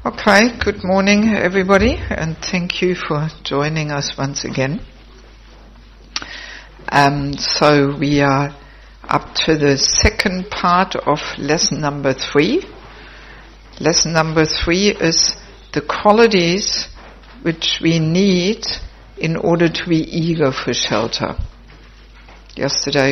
Okay, good morning everybody, and thank you for joining us once again. So we are up to the second part of lesson number 3. Lesson number 3 is the qualities which we need in order to be eager for shelter. Yesterday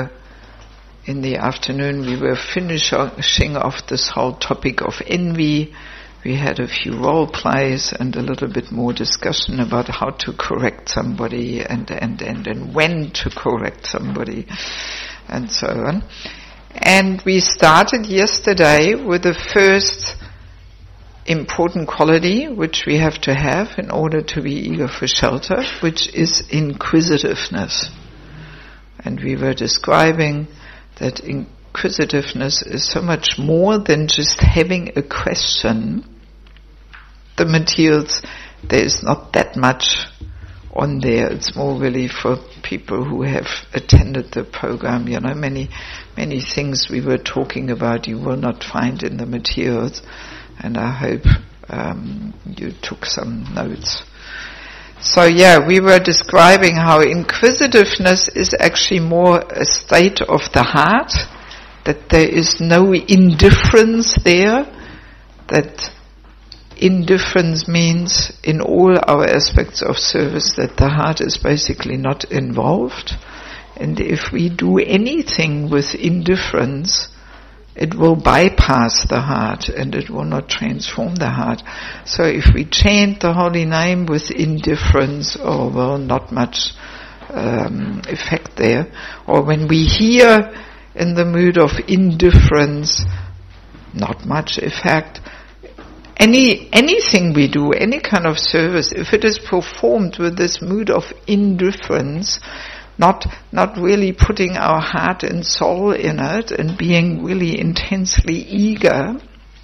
in the afternoon we were finishing off this whole topic of envy. We had a few role plays and a little bit more discussion about how to correct somebody and when to correct somebody and so on. And we started yesterday with the first important quality which we have to have in order to be eager for shelter, which is inquisitiveness. And we were describing that inquisitiveness is so much more than just having a question. The materials, there is not that much on there. It's more really for people who have attended the program. You know, many things we were talking about you will not find in the materials, and I hope you took some notes. So we were describing how inquisitiveness is actually more a state of the heart, that there is no indifference there, that indifference means in all our aspects of service that the heart is basically not involved. And if we do anything with indifference, it will bypass the heart and it will not transform the heart. So if we chant the holy name with indifference, not much effect there. Or when we hear in the mood of indifference, not much effect. Anything we do, any kind of service, if it is performed with this mood of indifference, not really putting our heart and soul in it and being really intensely eager,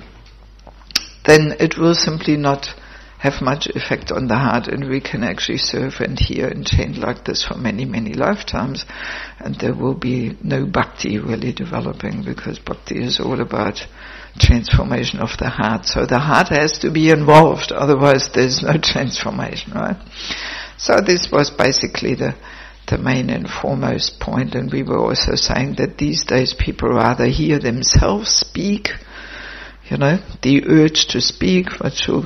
then it will simply not have much effect on the heart, and we can actually serve and hear and chant like this for many, many lifetimes, and there will be no bhakti really developing, because bhakti is all about transformation of the heart. So the heart has to be involved, otherwise there's no transformation, right? So this was basically the main and foremost point, and we were also saying that these days people rather hear themselves speak, the urge to speak, so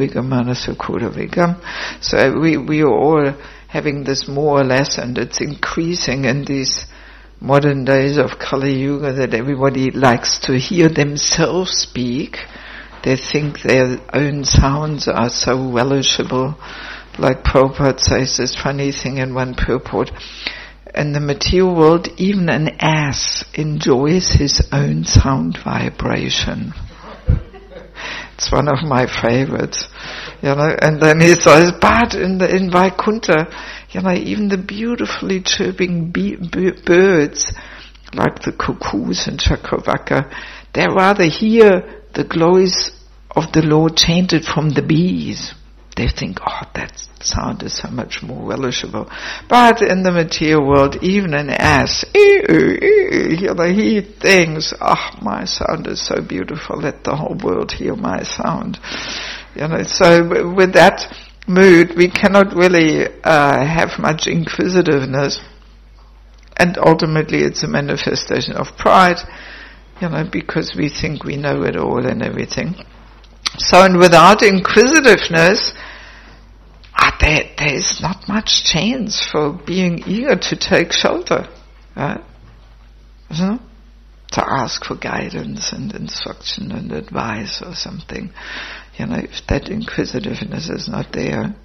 we are all having this more or less, and it's increasing in these modern days of Kali Yuga, that everybody likes to hear themselves speak. They think their own sounds are so relishable. Like Prabhupada says this funny thing in one purport. In the material world, even an ass enjoys his own sound vibration. It's one of my favorites, and then he says, but in Vaikuntha, even the beautifully chirping birds, like the cuckoos in Chakravaka, they rather hear the glories of the Lord chanted from the bees. They think, that sound is so much more relishable. But in the material world, even an ass, he thinks, my sound is so beautiful, let the whole world hear my sound. So with that mood, we cannot really have much inquisitiveness, and ultimately it's a manifestation of pride, because we think we know it all and everything. So, and without inquisitiveness, there is not much chance for being eager to take shelter, right? To ask for guidance and instruction and advice or something, if that inquisitiveness is not there.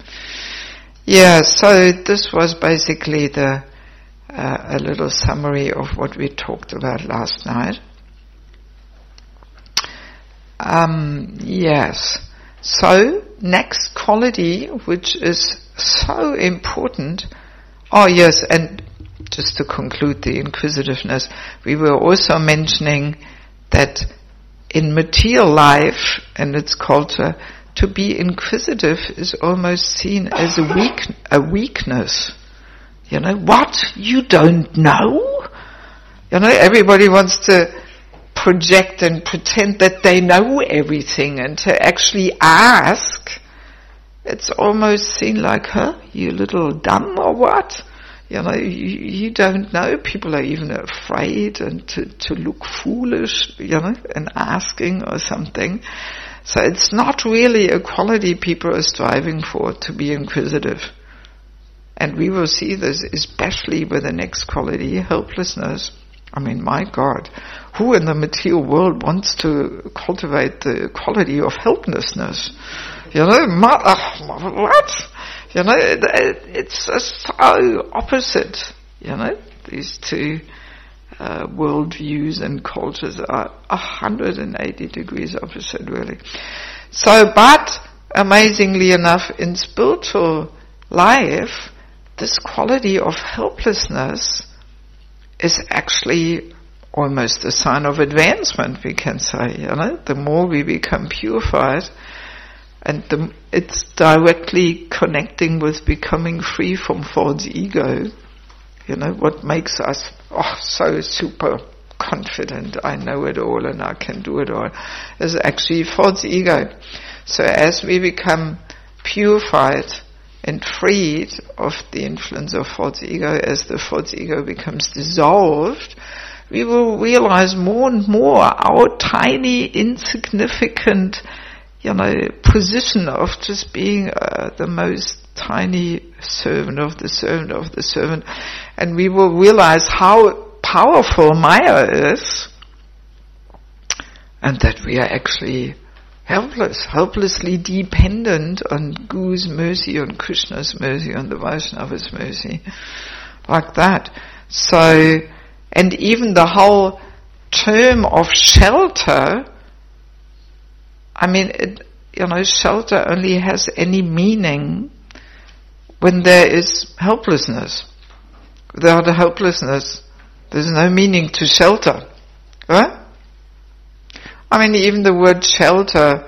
So this was basically a little summary of what we talked about last night. So, next quality, which is so important, and just to conclude the inquisitiveness, we were also mentioning that in material life and its culture, to be inquisitive is almost seen as a weakness. What? You don't know? Everybody wants to project and pretend that they know everything, and to actually ask, it's almost seen like, you little dumb or what? You don't know. People are even afraid and to look foolish, in asking or something. So it's not really a quality people are striving for, to be inquisitive. And we will see this especially with the next quality, helplessness. I mean, my God, who in the material world wants to cultivate the quality of helplessness? What? It's just so opposite, these two worldviews and cultures are 180 degrees opposite, really. So, but amazingly enough, in spiritual life, this quality of helplessness is actually almost a sign of advancement, we can say. The more we become purified, and it's directly connecting with becoming free from false ego. What makes us so super confident, I know it all and I can do it all, is actually false ego. So as we become purified and freed of the influence of false ego, as the false ego becomes dissolved, we will realize more and more our tiny, insignificant, position of just being the most tiny servant of the servant of the servant. And we will realize how powerful Maya is, and that we are actually helplessly dependent on Guru's mercy, on Krishna's mercy, on the Vaishnava's mercy, like that. So, and even the whole term of shelter, I mean, shelter only has any meaning when there is helplessness. Without a helplessness, there's no meaning to shelter. Right? I mean, even the word shelter,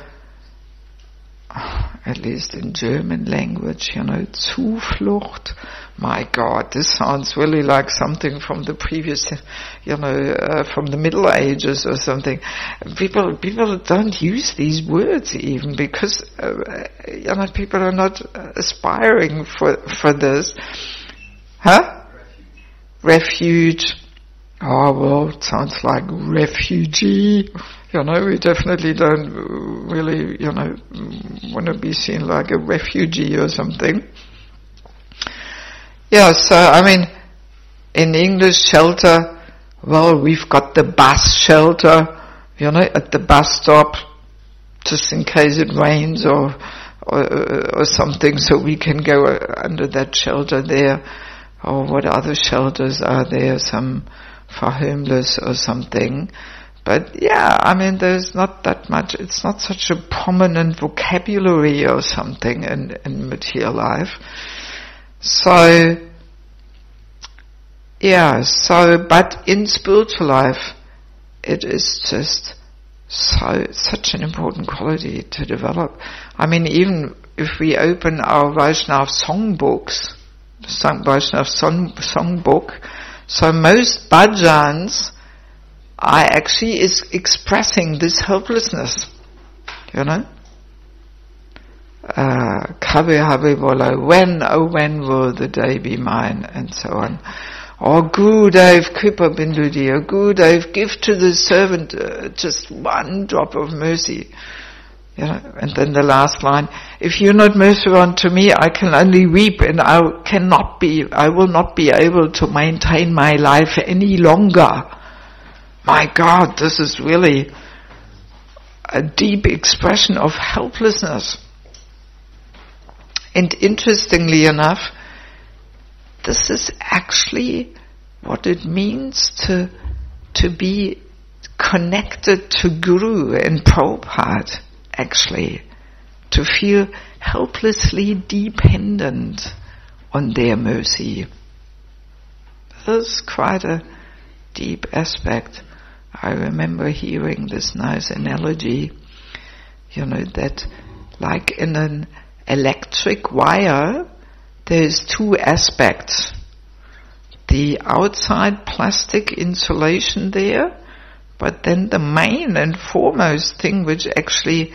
at least in German language, Zuflucht. My God, this sounds really like something from the previous, from the Middle Ages or something. People don't use these words even because, people are not aspiring for this. Refuge. Oh, well, it sounds like refugee. We definitely don't really, want to be seen like a refugee or something. Yeah, so, I mean, in English, shelter, well, we've got the bus shelter, at the bus stop, just in case it rains or something, so we can go under that shelter there. Or what other shelters are there? Some for homeless or something. But yeah, I mean, there's not that much, it's not such a prominent vocabulary or something in material life. So, yeah, but in spiritual life, it is just such an important quality to develop. I mean, even if we open our Vaishnav songbooks, Vaishnav songbook, so most bhajans are actually is expressing this helplessness, Kabir Habe Bola, when, oh when will the day be mine, and so on. Or Gurudev Kripa Bindudi, or Gurudev give to the servant just one drop of mercy. And then the last line, if you're not merciful unto me, I can only weep, and I will not be able to maintain my life any longer. My God, this is really a deep expression of helplessness. And interestingly enough, this is actually what it means to be connected to Guru and Prabhupada. Actually, to feel helplessly dependent on their mercy. This is quite a deep aspect. I remember hearing this nice analogy, that like in an electric wire, there's two aspects. The outside plastic insulation there, But then the main and foremost thing which actually,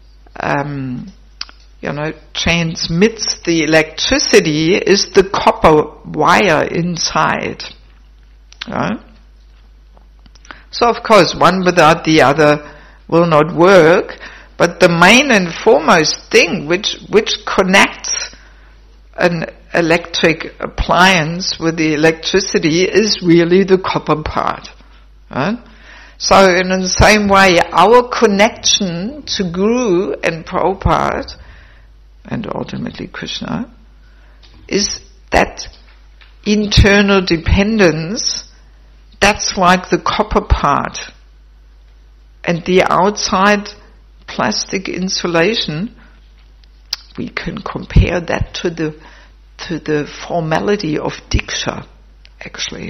transmits the electricity is the copper wire inside. Right? So of course, one without the other will not work, but the main and foremost thing which connects an electric appliance with the electricity is really the copper part. Right? So in the same way, our connection to Guru and Prabhupada, and ultimately Krishna, is that internal dependence. That's like the copper part. And the outside plastic insulation, we can compare that to the formality of Diksha, actually.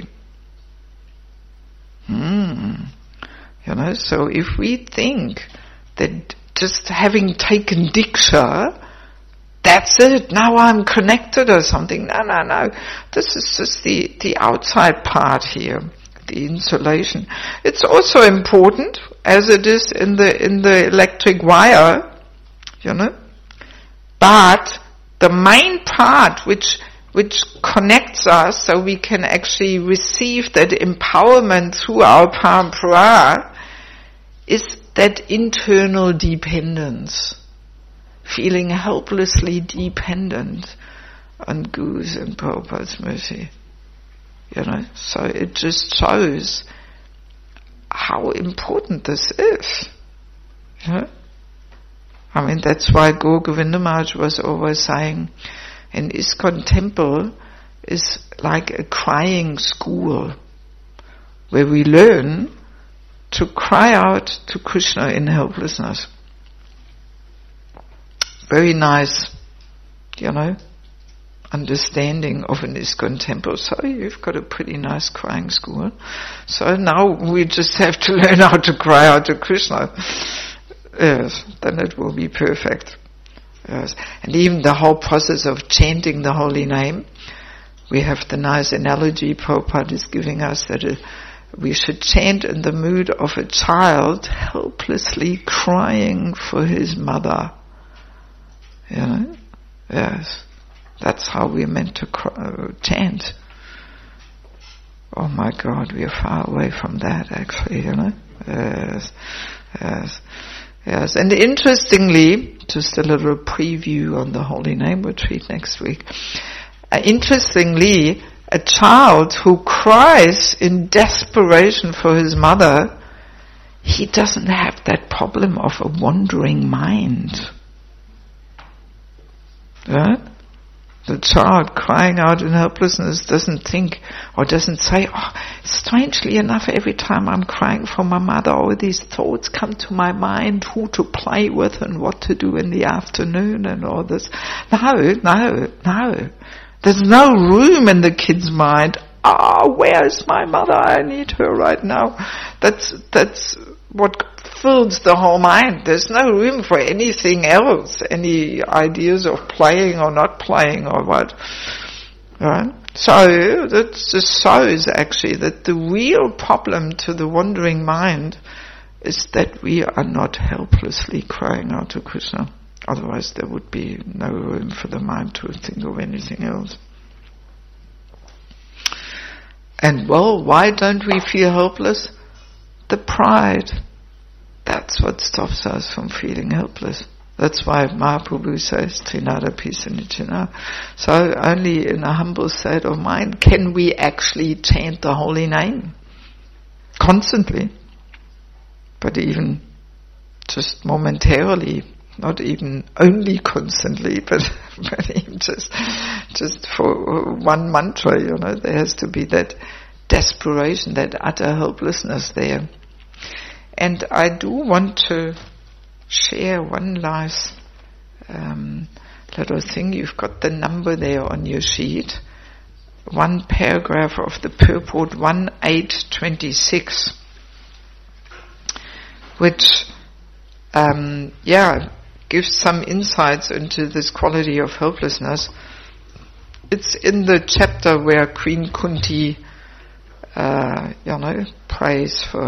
So if we think that just having taken Diksha, that's it, now I'm connected or something. No. This is just the outside part here, the insulation. It's also important, as it is in the electric wire, but the main part which connects us so we can actually receive that empowerment through our parampara is that internal dependence. Feeling helplessly dependent on Guru's and Prabhupada's mercy. So it just shows how important this is. That's why Gaur Govinda Maharaj was always saying, an ISKCON temple is like a crying school, where we learn to cry out to Krishna in helplessness. Very nice, understanding of an ISKCON temple. So you've got a pretty nice crying school. So now we just have to learn how to cry out to Krishna. Yes, then it will be perfect. Yes. And even the whole process of chanting the holy name, we have the nice analogy Prabhupada is giving us that we should chant in the mood of a child helplessly crying for his mother. Yes, that's how we're meant to chant. Oh my God, we are far away from that actually, Yes. And interestingly, just a little preview on the Holy Name retreat next week. Interestingly, a child who cries in desperation for his mother, he doesn't have that problem of a wandering mind. Right? The child crying out in helplessness doesn't think or doesn't say, strangely enough, every time I'm crying for my mother, all these thoughts come to my mind, who to play with and what to do in the afternoon and all this. No. There's no room in the kid's mind. Where's my mother? I need her right now. That's what fills the whole mind. There's no room for anything else, any ideas of playing or not playing or what. Right? So that just shows actually that the real problem to the wandering mind is that we are not helplessly crying out to Krishna. Otherwise there would be no room for the mind to think of anything else. And why don't we feel helpless? The pride. That's what stops us from feeling helpless. That's why Mahaprabhu says, Trinada Pisanichana. So only in a humble state of mind can we actually chant the holy name. Constantly. But even just momentarily, not even only constantly, but even just for one mantra, there has to be that desperation, that utter helplessness there. And I do want to share one last little thing. You've got the number there on your sheet. One paragraph of the purport 1826, which gives some insights into this quality of helplessness. It's in the chapter where Queen Kunti prays for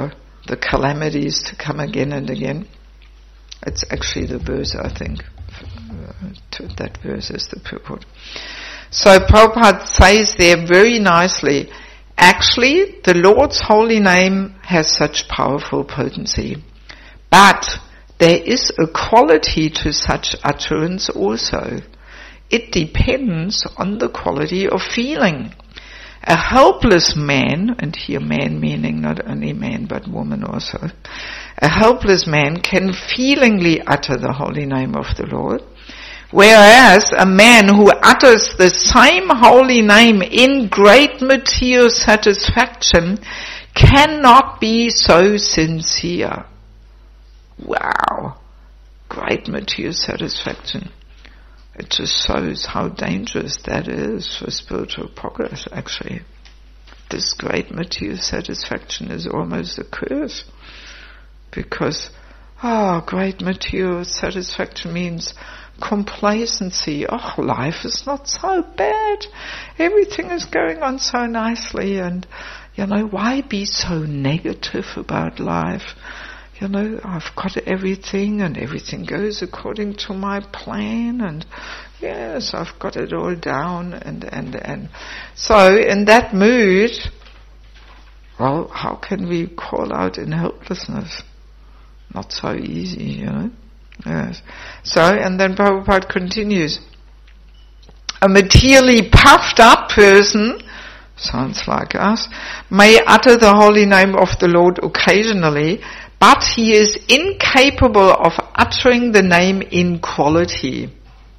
the calamities to come again and again. It's actually the verse, I think. That verse is the purport. So Prabhupada says there very nicely, actually the Lord's holy name has such powerful potency. But there is a quality to such utterance also. It depends on the quality of feeling. A helpless man, and here man meaning not only man but woman also, a helpless man can feelingly utter the holy name of the Lord, whereas a man who utters the same holy name in great material satisfaction cannot be so sincere. Wow, great material satisfaction. It just shows how dangerous that is for spiritual progress, actually. This great material satisfaction is almost a curse. Because, great material satisfaction means complacency. Oh, life is not so bad. Everything is going on so nicely. And, why be so negative about life? I've got everything and everything goes according to my plan and yes, I've got it all down and so in that mood, well, how can we call out in helplessness? Not so easy, Yes. So, and then Prabhupada continues. A materially puffed up person, sounds like us, may utter the holy name of the Lord occasionally, but he is incapable of uttering the name in quality.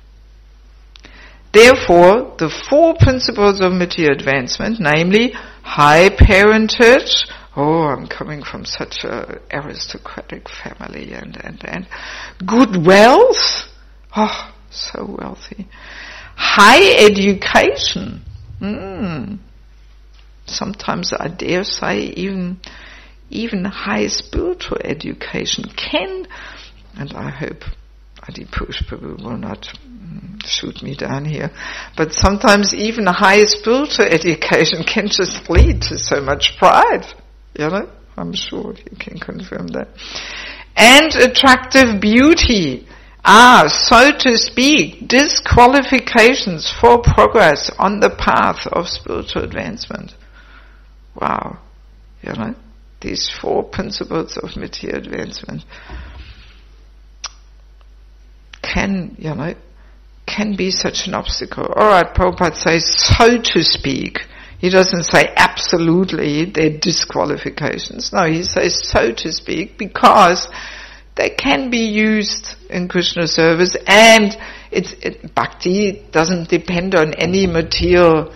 Therefore, the four principles of material advancement, namely high parentage, I'm coming from such an aristocratic family, and good wealth, so wealthy, high education, sometimes I dare say even high spiritual education can, and I hope Adipurush Prabhu will not shoot me down here, but sometimes even high spiritual education can just lead to so much pride, I'm sure you can confirm that. And attractive beauty are, so to speak, disqualifications for progress on the path of spiritual advancement. Wow, these four principles of material advancement can be such an obstacle. Alright, Prabhupada says, so to speak. He doesn't say absolutely they're disqualifications. No, he says so to speak because they can be used in Krishna service and bhakti doesn't depend on any material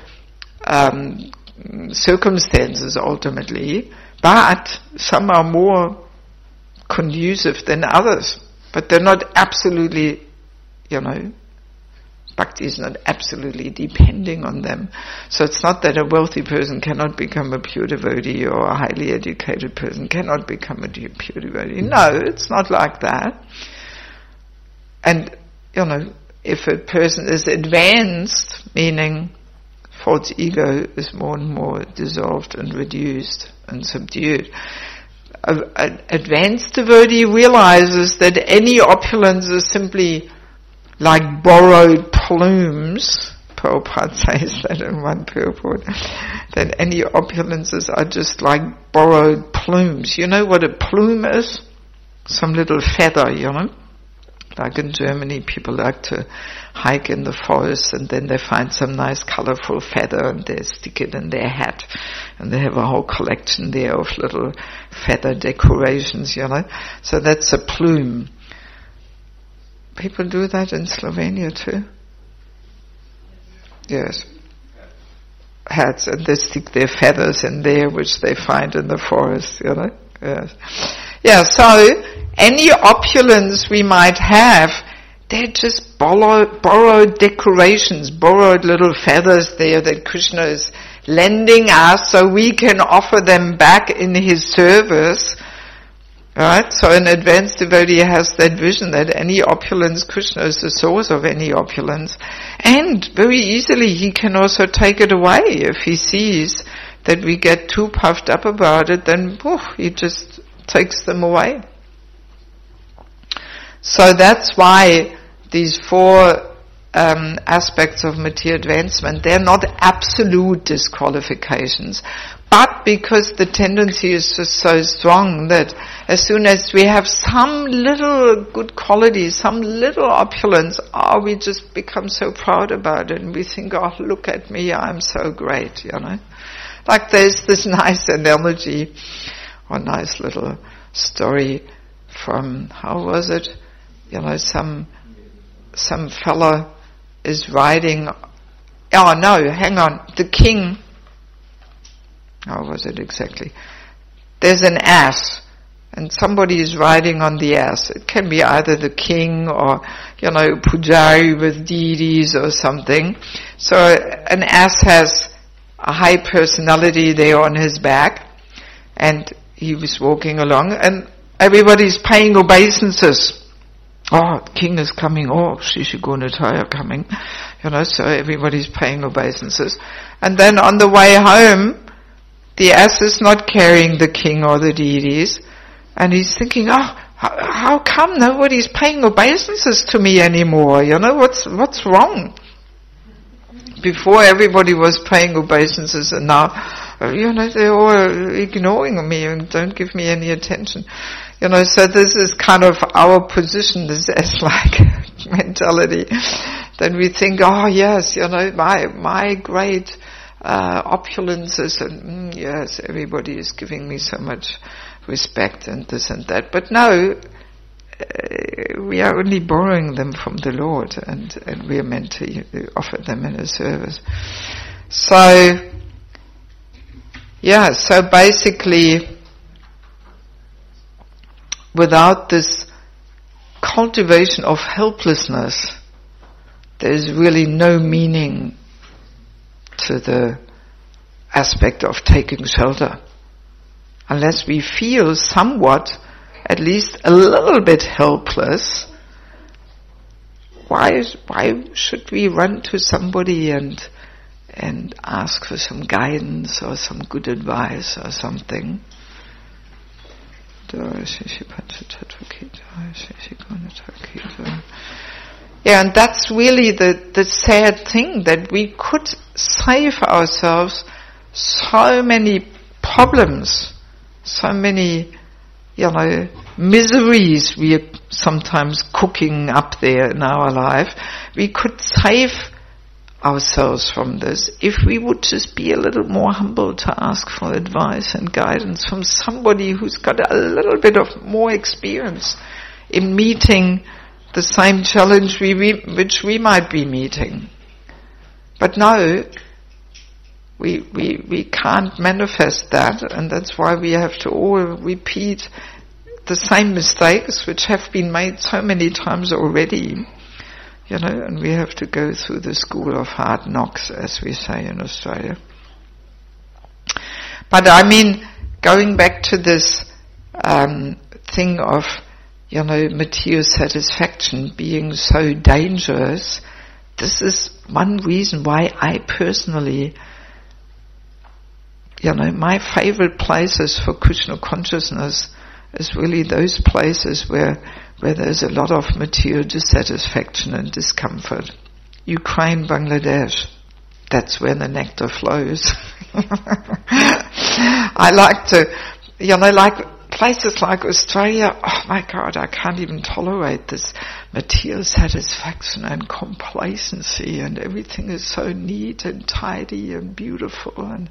circumstances ultimately. But some are more conducive than others. But they're not absolutely, bhakti is not absolutely depending on them. So it's not that a wealthy person cannot become a pure devotee or a highly educated person cannot become a pure devotee. No, it's not like that. And, if a person is advanced, meaning false ego is more and more dissolved and reduced and subdued. An advanced devotee realizes that any opulence is simply like borrowed plumes. Prabhupada says that in one purport, that any opulences are just like borrowed plumes. You know what a plume is? Some little feather, Like in Germany, people like to hike in the forest and then they find some nice colorful feather and they stick it in their hat. And they have a whole collection there of little feather decorations, So that's a plume. People do that in Slovenia too. Yes. Hats, and they stick their feathers in there which they find in the forest, Yes. Yeah, so any opulence we might have, they're just borrowed decorations, borrowed little feathers there that Krishna is lending us so we can offer them back in his service. Right? So an advanced devotee has that vision that any opulence, Krishna is the source of any opulence. And very easily he can also take it away. If he sees that we get too puffed up about it, then he just takes them away. So that's why these four aspects of material advancement, they're not absolute disqualifications, but because the tendency is just so strong that as soon as we have some little good quality, some little opulence, we just become so proud about it, and we think, oh, look at me, I'm so great, Like there's this nice analogy, or nice little story from, how was it? Some fella is riding, the king, how was it exactly? There's an ass, and somebody is riding on the ass. It can be either the king or, pujari with deities or something. So an ass has a high personality there on his back, and he was walking along, and everybody's paying obeisances. Oh, the king is coming. Oh, Shishigunataya coming. So everybody's paying obeisances. And then on the way home, the ass is not carrying the king or the deities. And he's thinking, how come nobody's paying obeisances to me anymore? What's wrong? Before everybody was paying obeisances, and now, they're all ignoring me and don't give me any attention. So this is kind of our position, this S-like mentality. Then we think, yes, my great opulences, and yes, everybody is giving me so much respect and this and that. But no, we are only borrowing them from the Lord, and we are meant to offer them in a service. So basically, without this cultivation of helplessness, there is really no meaning to the aspect of taking shelter. Unless we feel somewhat, at least a little bit helpless, why should we run to somebody and ask for some guidance or some good advice or something? Yeah, and that's really the sad thing, that we could save ourselves so many problems, so many, miseries we are sometimes cooking up there in our life. We could save ourselves from this if we would just be a little more humble to ask for advice and guidance from somebody who's got a little bit of more experience in meeting the same challenge which we might be meeting. But no, we can't manifest that, and that's why we have to all repeat the same mistakes which have been made so many times already. And we have to go through the school of hard knocks, as we say in Australia. But going back to this thing of, material satisfaction being so dangerous, this is one reason why I personally, my favorite places for Krishna consciousness is really those places where there's a lot of material dissatisfaction and discomfort. Ukraine, Bangladesh, that's where the nectar flows. I like to, like places like Australia, oh my God, I can't even tolerate this material satisfaction and complacency, and everything is so neat and tidy and beautiful, and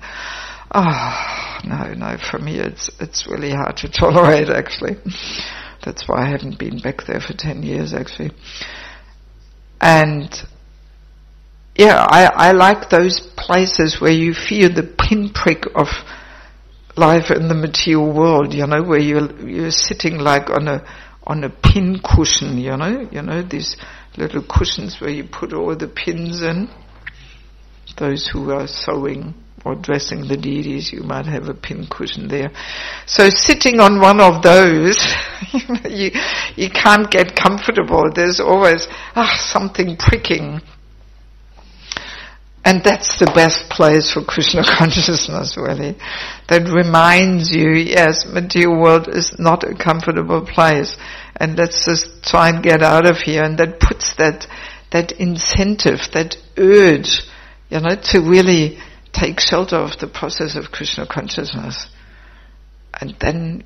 no, for me it's really hard to tolerate, actually. That's why I haven't been back there for 10 years, actually. And yeah, I like those places where you feel the pinprick of life in the material world, where you're sitting like on a pin cushion, these little cushions where you put all the pins in. Those who are sewing or dressing the deities, you might have a pin cushion there. So sitting on one of those, you can't get comfortable. There's always something pricking. And that's the best place for Krishna consciousness, really. That reminds you, yes, material world is not a comfortable place, and let's just try and get out of here. And that puts that incentive, that urge, to really take shelter of the process of Krishna consciousness. And then,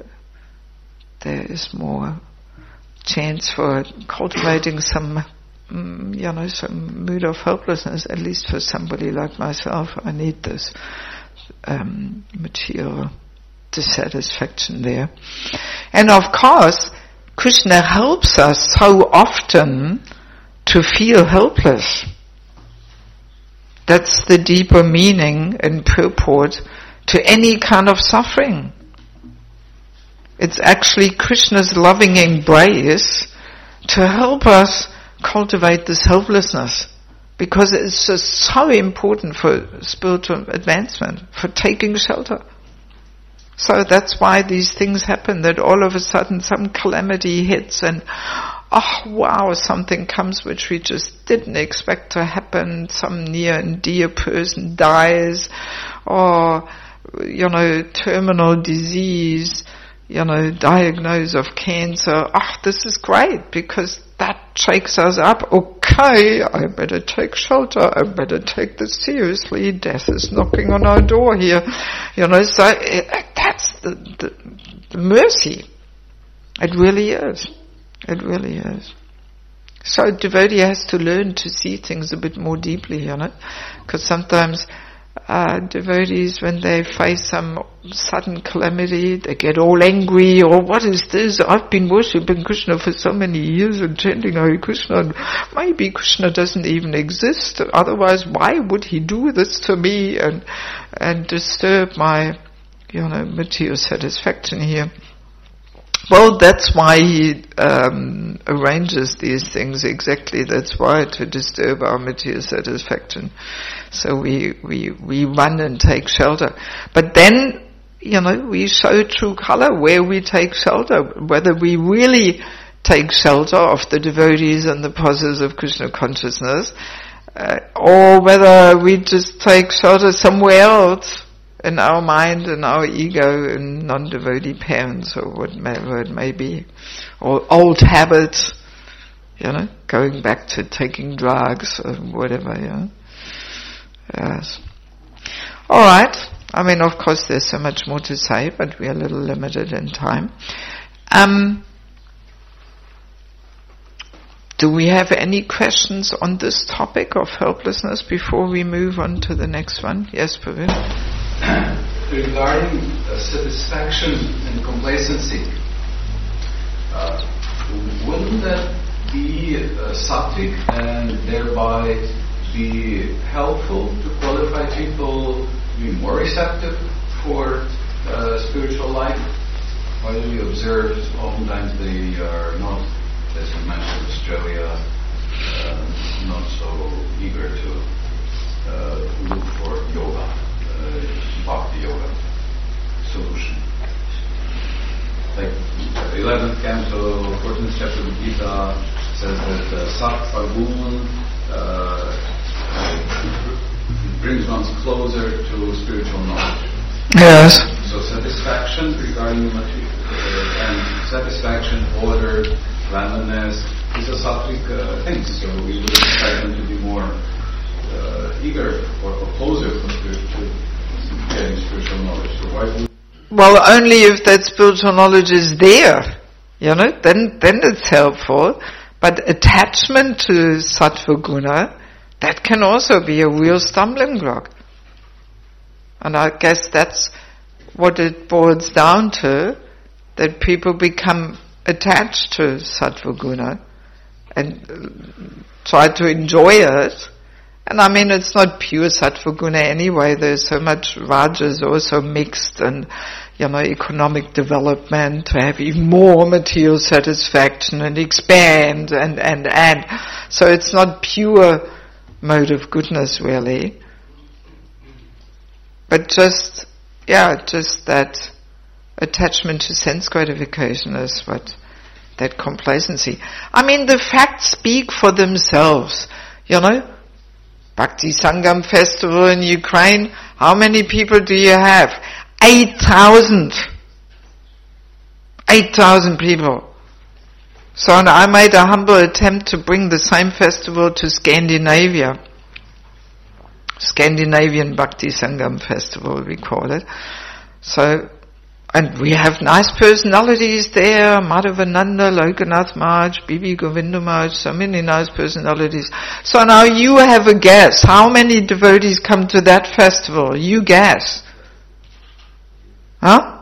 there is more chance for cultivating some mood of helplessness, at least for somebody like myself. I need this material dissatisfaction there. And of course, Krishna helps us so often to feel helpless. That's the deeper meaning and purport to any kind of suffering. It's actually Krishna's loving embrace to help us cultivate this helplessness, because it's just so important for spiritual advancement, for taking shelter. So that's why these things happen, that all of a sudden some calamity hits and something comes which we just didn't expect to happen. Some near and dear person dies, or terminal disease, diagnosis of cancer. This is great, because that shakes us up. Okay, I better take shelter. I better take this seriously. Death is knocking on our door here. So that's the mercy. It really is. It really is. So a devotee has to learn to see things a bit more deeply, because sometimes devotees, when they face some sudden calamity, they get all angry, or what is this? I've been worshipping Krishna for so many years and chanting Hare Krishna, and maybe Krishna doesn't even exist, otherwise why would he do this to me and disturb my material satisfaction here? Well, that's why he arranges these things exactly. That's why, to disturb our material satisfaction. So we run and take shelter. But then, we show true color where we take shelter, whether we really take shelter of the devotees and the process of Krishna consciousness, or whether we just take shelter somewhere else, in our mind, in our ego, in non-devotee parents, or whatever it may be, or old habits, going back to taking drugs or whatever, Yes. All right. I mean, of course, there's so much more to say, but we are a little limited in time. Do we have any questions on this topic of helplessness before we move on to the next one? Yes, Praveen? Regarding satisfaction and complacency, wouldn't that be sattvic and thereby be helpful to qualify people to be more receptive for spiritual life? Why do we observe oftentimes they are not, as you mentioned, Australia, not so eager to look for yoga, bhakti yoga solution? Like 11th canto, 14th chapter of the Gita says that sattva gun brings one closer to spiritual knowledge. Yes. So satisfaction regarding material and satisfaction, order, randomness is a sattvic thing. So we would expect them to be more eager or closer to getting spiritual knowledge. So why would? Well, only if that spiritual knowledge is there, then it's helpful. But attachment to sattva guna, that can also be a real stumbling block. And I guess that's what it boils down to, that people become attached to sattva guna and try to enjoy it. And I mean, it's not pure sattva guna anyway. There's so much rajas also mixed, and economic development to have even more material satisfaction and expand and. So it's not pure mode of goodness really, but just that attachment to sense gratification is what, that complacency. I mean, the facts speak for themselves, Bhakti Sangam festival in Ukraine, how many people do you have? 8,000. 8,000 people. So I made a humble attempt to bring the same festival to Scandinavia. Scandinavian Bhakti Sangam Festival, we call it. So, and we have nice personalities there, Madhavananda, Lokanath Maharaj, Bibi Govinda Maharaj, so many nice personalities. So now you have a guess. How many devotees come to that festival? You guess. Huh?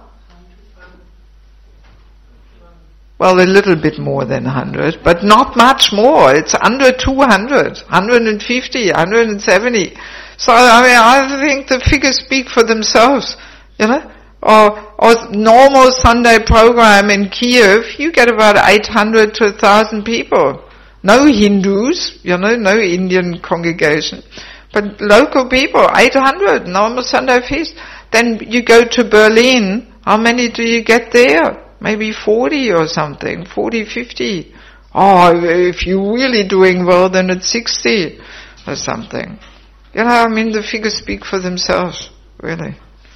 Well, a little bit more than 100, but not much more. It's under 200, 150, 170. So, I think the figures speak for themselves, Or normal Sunday program in Kiev, you get about 800 to 1,000 people. No Hindus, no Indian congregation. But local people, 800, normal Sunday feast. Then you go to Berlin, how many do you get there? Maybe 40 or something, 40, 50. Oh, if you're really doing well, then it's 60 or something. The figures speak for themselves, really.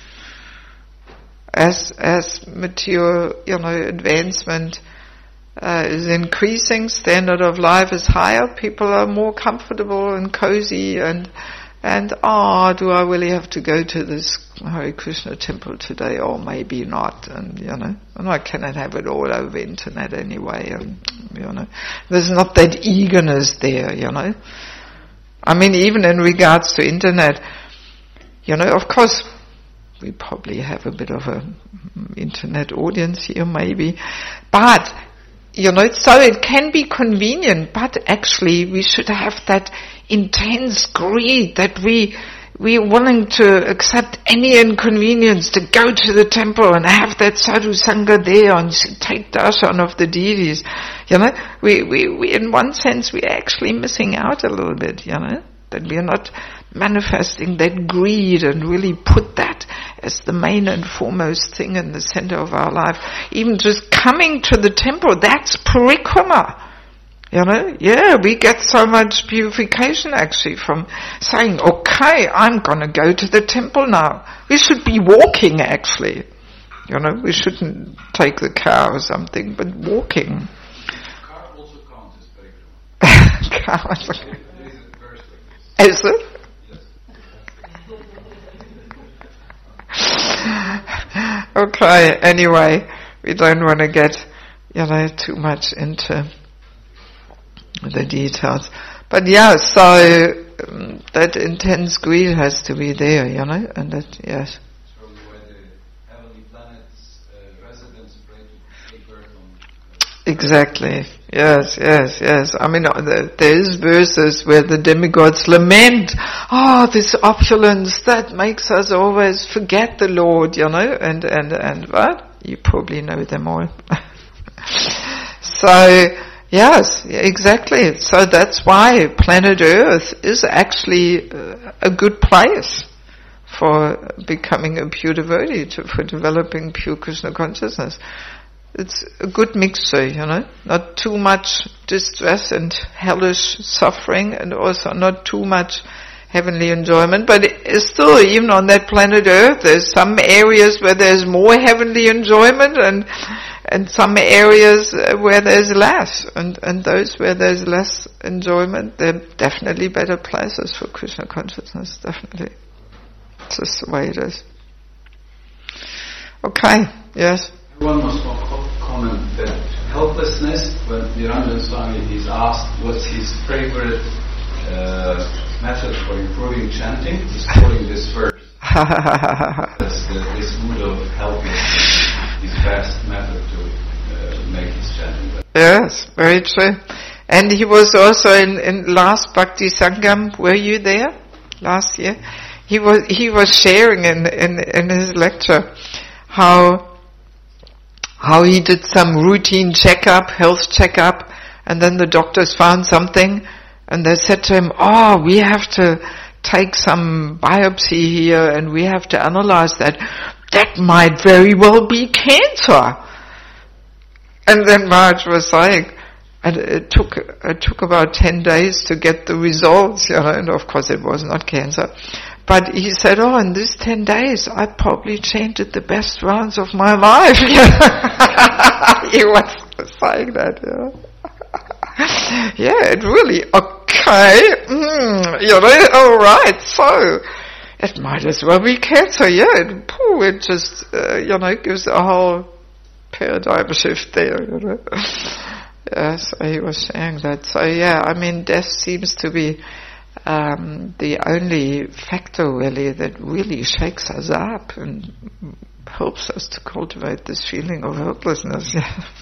As material, advancement is increasing, standard of life is higher, people are more comfortable and cozy and do I really have to go to this Hare Krishna temple today? Or maybe not, and I cannot have it all over internet anyway, there's not that eagerness there, even in regards to internet, of course, we probably have a bit of a internet audience here, maybe, but so it can be convenient, but actually we should have that intense greed that we're willing to accept any inconvenience to go to the temple and have that sadhu sangha there and take darshan of the deities. We in one sense we're actually missing out a little bit, that we are not manifesting that greed and really put that as the main and foremost thing in the center of our life. Even just coming to the temple, that's parikrama. We get so much purification actually from saying, okay, I'm gonna go to the temple now. We should be walking actually. We shouldn't take the car or something, but walking. Car also counts as parikrama. Car also counts. Is it? Okay, anyway, we don't want to get, too much into the details. But so that intense greed has to be there, and that, yes. So where the heavenly planets residents pray to take birth on. Exactly. Yes. There's verses where the demigods lament, this opulence that makes us always forget the Lord, and what? You probably know them all. So, yes, exactly. So that's why planet Earth is actually a good place for becoming a pure devotee, for developing pure Krishna consciousness. It's a good mixture, not too much distress and hellish suffering, and also not too much heavenly enjoyment. But it's still, even on that planet Earth, there's some areas where there's more heavenly enjoyment, and some areas where there's less. And those where there's less enjoyment, they're definitely better places for Krishna consciousness, definitely. It's just the way it is. Okay, yes? One must comment that helplessness, when Niranjan Swami is asked what's his favorite method for improving chanting, he's quoting this verse. This mood of helplessness is best method to make his chanting better. Yes, very true. And he was also in last Bhakti Sangam. Were you there last year? He was sharing in his lecture how he did some routine health checkup, and then the doctors found something, and they said to him, we have to take some biopsy here, and we have to analyze that. That might very well be cancer. And then Maharaj was saying, And it took about 10 days to get the results, and of course it was not cancer. But he said, in these 10 days, I probably changed the best rounds of my life. He was saying that, it really, okay, alright, so, it might as well be cancer, it just, gives a whole paradigm shift there, So he was saying that. So death seems to be the only factor really that really shakes us up and helps us to cultivate this feeling of helplessness.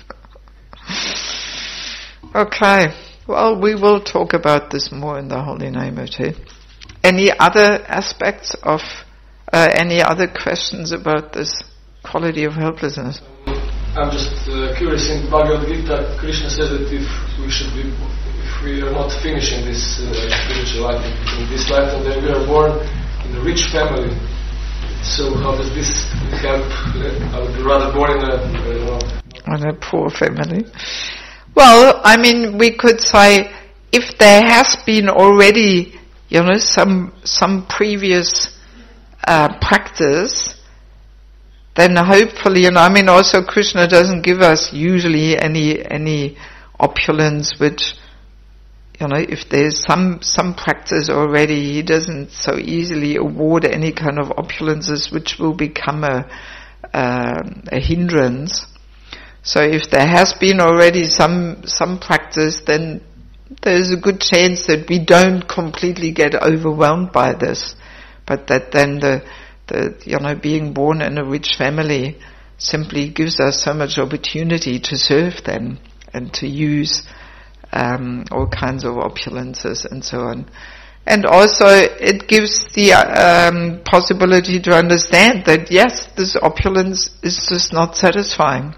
Okay. Well, we will talk about this more in the Holy Name of Tea. Any other aspects of, any other questions about this quality of helplessness? I'm just curious, in Bhagavad Gita, Krishna says that if we are not finishing this spiritual life in this life, and then we are born in a rich family. So how does this help? I would be rather born in a poor family. Well, we could say if there has been already, some previous practice, then hopefully, also Krishna doesn't give us usually any opulence which, if there's some practice already, he doesn't so easily award any kind of opulences which will become a hindrance. So if there has been already some practice, then there's a good chance that we don't completely get overwhelmed by this, but that then the being born in a rich family simply gives us so much opportunity to serve them and to use all kinds of opulences and so on. And also it gives the possibility to understand that yes, this opulence is just not satisfying.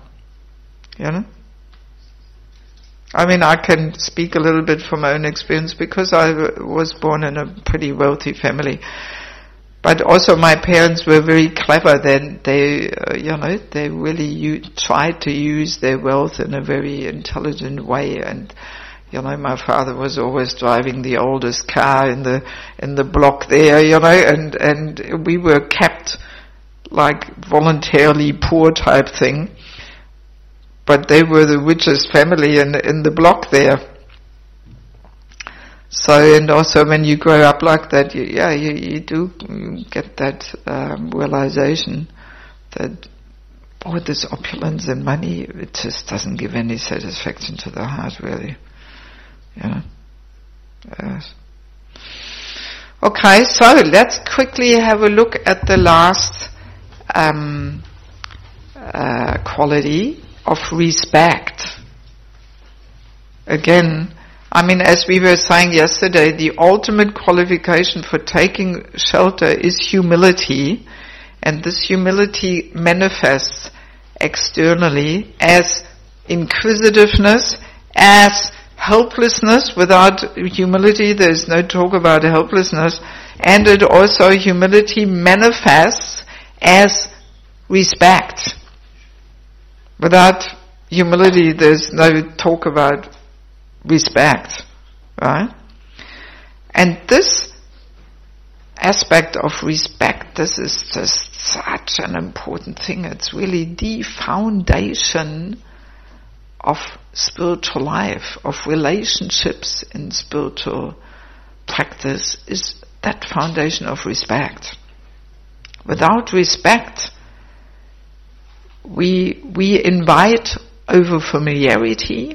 I can speak a little bit from my own experience because I was born in a pretty wealthy family. But also my parents were very clever then. They really tried to use their wealth in a very intelligent way. And, my father was always driving the oldest car in the block there, and we were kept like voluntarily poor type thing. But they were the richest family in the block there. So, and also when you grow up like that, you do get that realization that this opulence and money, it just doesn't give any satisfaction to the heart, really. Yes. Okay, so let's quickly have a look at the last quality of respect. Again, as we were saying yesterday, the ultimate qualification for taking shelter is humility, and this humility manifests externally as inquisitiveness, as helplessness. Without humility, there is no talk about helplessness, and it also, humility manifests as respect. Without humility, there's no talk about respect, right? And this aspect of respect, this is just such an important thing. It's really the foundation of spiritual life, of relationships in spiritual practice, is that foundation of respect. Without respect, we invite over familiarity,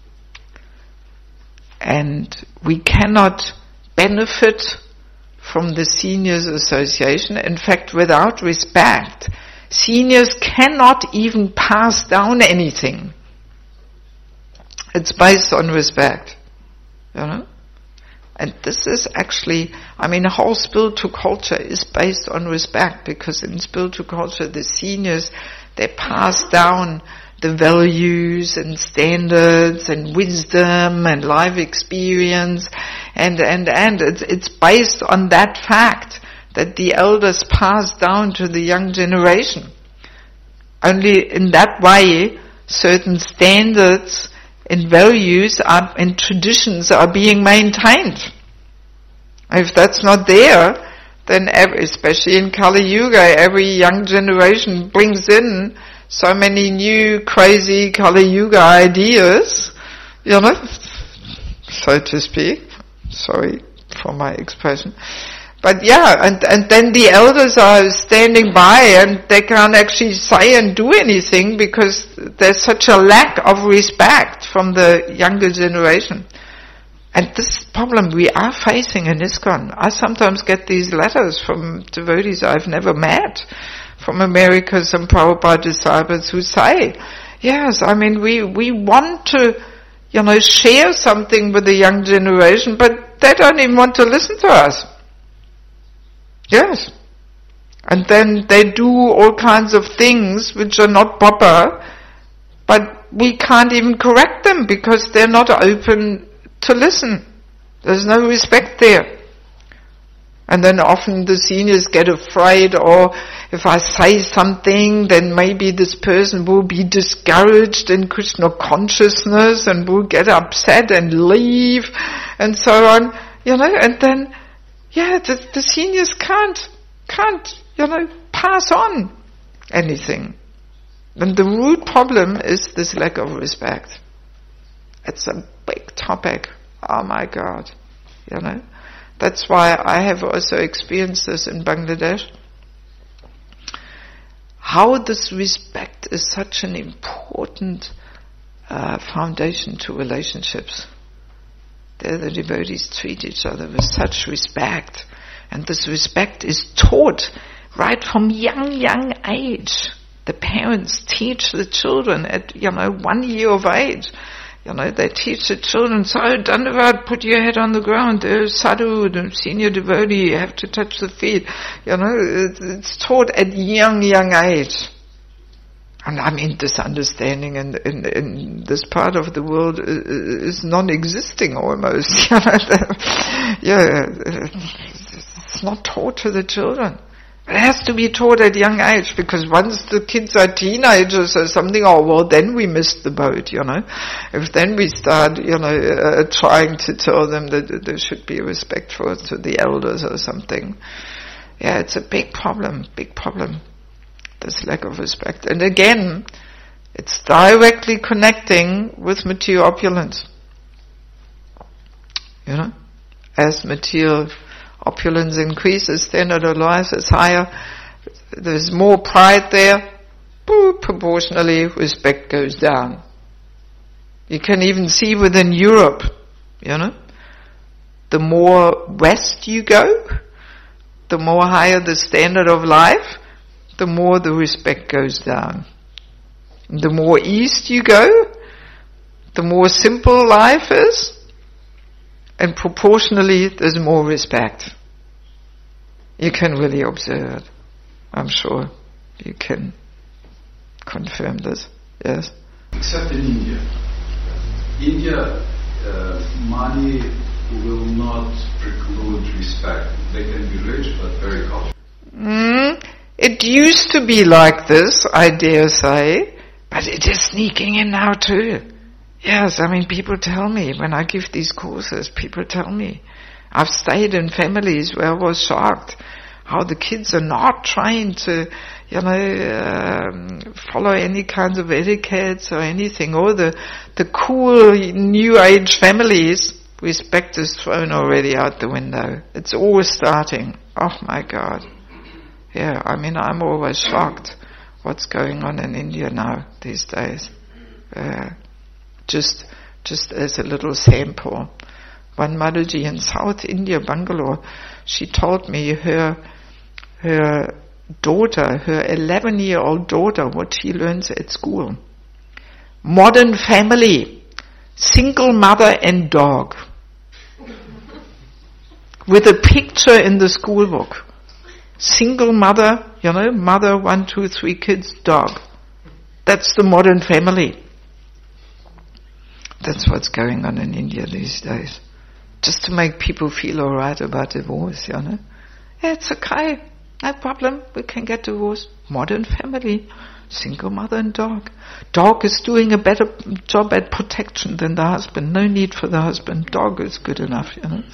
and we cannot benefit from the seniors association. In fact, without respect, seniors cannot even pass down anything. It's based on respect, And this is actually, the whole spiritual culture is based on respect, because in spiritual culture, the seniors, they pass down the values and standards and wisdom and life experience, and it's based on that fact that the elders pass down to the young generation. Only in that way, certain standards and values and traditions are being maintained. If that's not there, then especially in Kali Yuga, every young generation brings in so many new crazy Kali Yuga ideas, so to speak. Sorry for my expression. But and then the elders are standing by and they can't actually say and do anything because there's such a lack of respect from the younger generation. And this problem we are facing in ISKCON. I sometimes get these letters from devotees I've never met from America, some Prabhupada disciples who say, yes, I mean, we want to, share something with the young generation, but they don't even want to listen to us. Yes. And then they do all kinds of things which are not proper, but we can't even correct them because they're not open to listen. There's no respect there. And then often the seniors get afraid, or if I say something, then maybe this person will be discouraged in Krishna consciousness and will get upset and leave, and so on. And then, the seniors can't, pass on anything. And the root problem is this lack of respect. It's a big topic. Oh my God. That's why I have also experienced this in Bangladesh. How this respect is such an important foundation to relationships. There the devotees treat each other with such respect. And this respect is taught right from young age. The parents teach the children at, 1 year of age. They teach the children, so Dandavat, put your head on the ground, there's sadhu, the senior devotee, you have to touch the feet. It's taught at young age. And I mean, this understanding in this part of the world is non-existing almost. It's not taught to the children. It has to be taught at young age, because once the kids are teenagers or something, then we missed the boat, If then we start, trying to tell them that there should be respect to the elders or something. Yeah, it's a big problem, this lack of respect. And again, it's directly connecting with material opulence. As material opulence increases, standard of life is higher, there's more pride there, proportionally respect goes down. You can even see within Europe, the more west you go, the more higher the standard of life, the more the respect goes down. The more east you go, the more simple life is, and proportionally there's more respect. You can really observe it. I'm sure you can confirm this. Yes? Except in India. Money will not preclude respect. They can be rich but very cultured. It used to be like this, I dare say, but it is sneaking in now too. Yes, I mean, people tell me, when I give these courses, people tell me. I've stayed in families where I was shocked how the kids are not trying to, follow any kinds of etiquettes or anything. Or the cool new age families, respect is thrown already out the window. It's all starting. Oh my God. Yeah, I mean, I'm always shocked what's going on in India now these days. Just as a little sample. One Mataji in South India, Bangalore, she told me her daughter, her 11-year-old daughter, what she learns at school. Modern family, single mother and dog. With a picture in the school book. Single mother, mother, 1, 2, 3 kids, dog. That's the modern family. That's what's going on in India these days. Just to make people feel alright about divorce, Yeah, it's okay. No problem. We can get divorced. Modern family. Single mother and dog. Dog is doing a better job at protection than the husband. No need for the husband. Dog is good enough,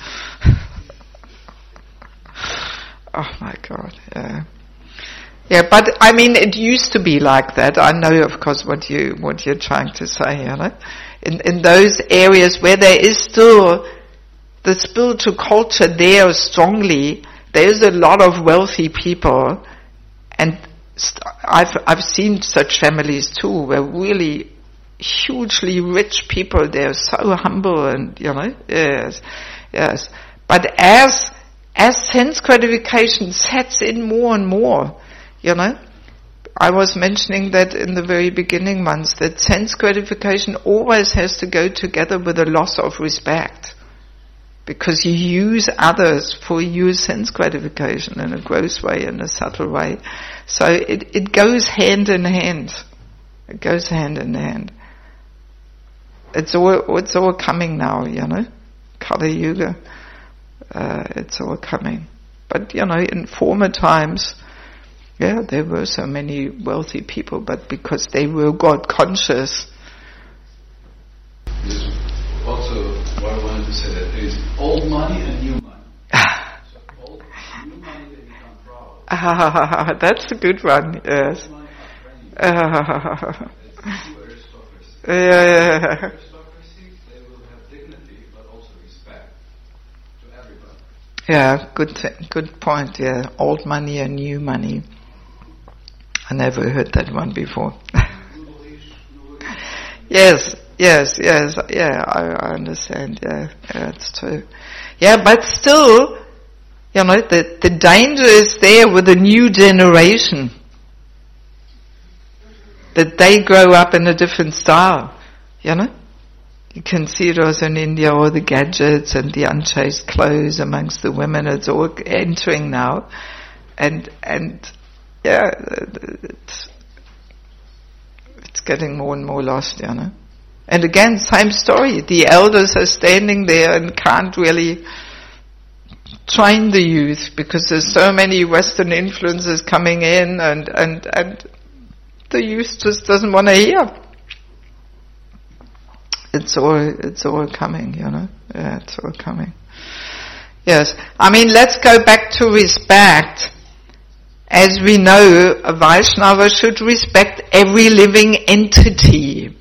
Oh my God, yeah. Yeah, but I mean, it used to be like that. I know, of course, what you're trying to say, In those areas where there is still the spiritual culture there strongly, there is a lot of wealthy people, and I've seen such families too, where really hugely rich people, they're so humble and, yes. But as sense gratification sets in more and more, I was mentioning that in the very beginning months, that sense gratification always has to go together with a loss of respect. Because you use others for your sense gratification in a gross way, in a subtle way. So it goes hand in hand. It goes hand in hand. It's all coming now, Kali Yuga. It's all coming. But, in former times, there were so many wealthy people, but because they were God conscious. Also, what I wanted to say that there is old money and new money. So new money they become proud. That's a good one, yes. Old money are aristocracy. Aristocracy, they will have dignity, but also respect to everybody. Yeah, good point, yeah. Old money and new money. I never heard that one before. Yes, I understand, that's true. Yeah, but still, the danger is there with the new generation. That they grow up in a different style, You can see it also in India, all the gadgets and the unchaste clothes amongst the women, it's all entering now. And it's getting more and more lost, And again, same story. The elders are standing there and can't really train the youth because there's so many Western influences coming in and the youth just doesn't want to hear. It's all coming, Yeah, it's all coming. Yes. I mean, let's go back to respect. As we know, a Vaishnava should respect every living entity.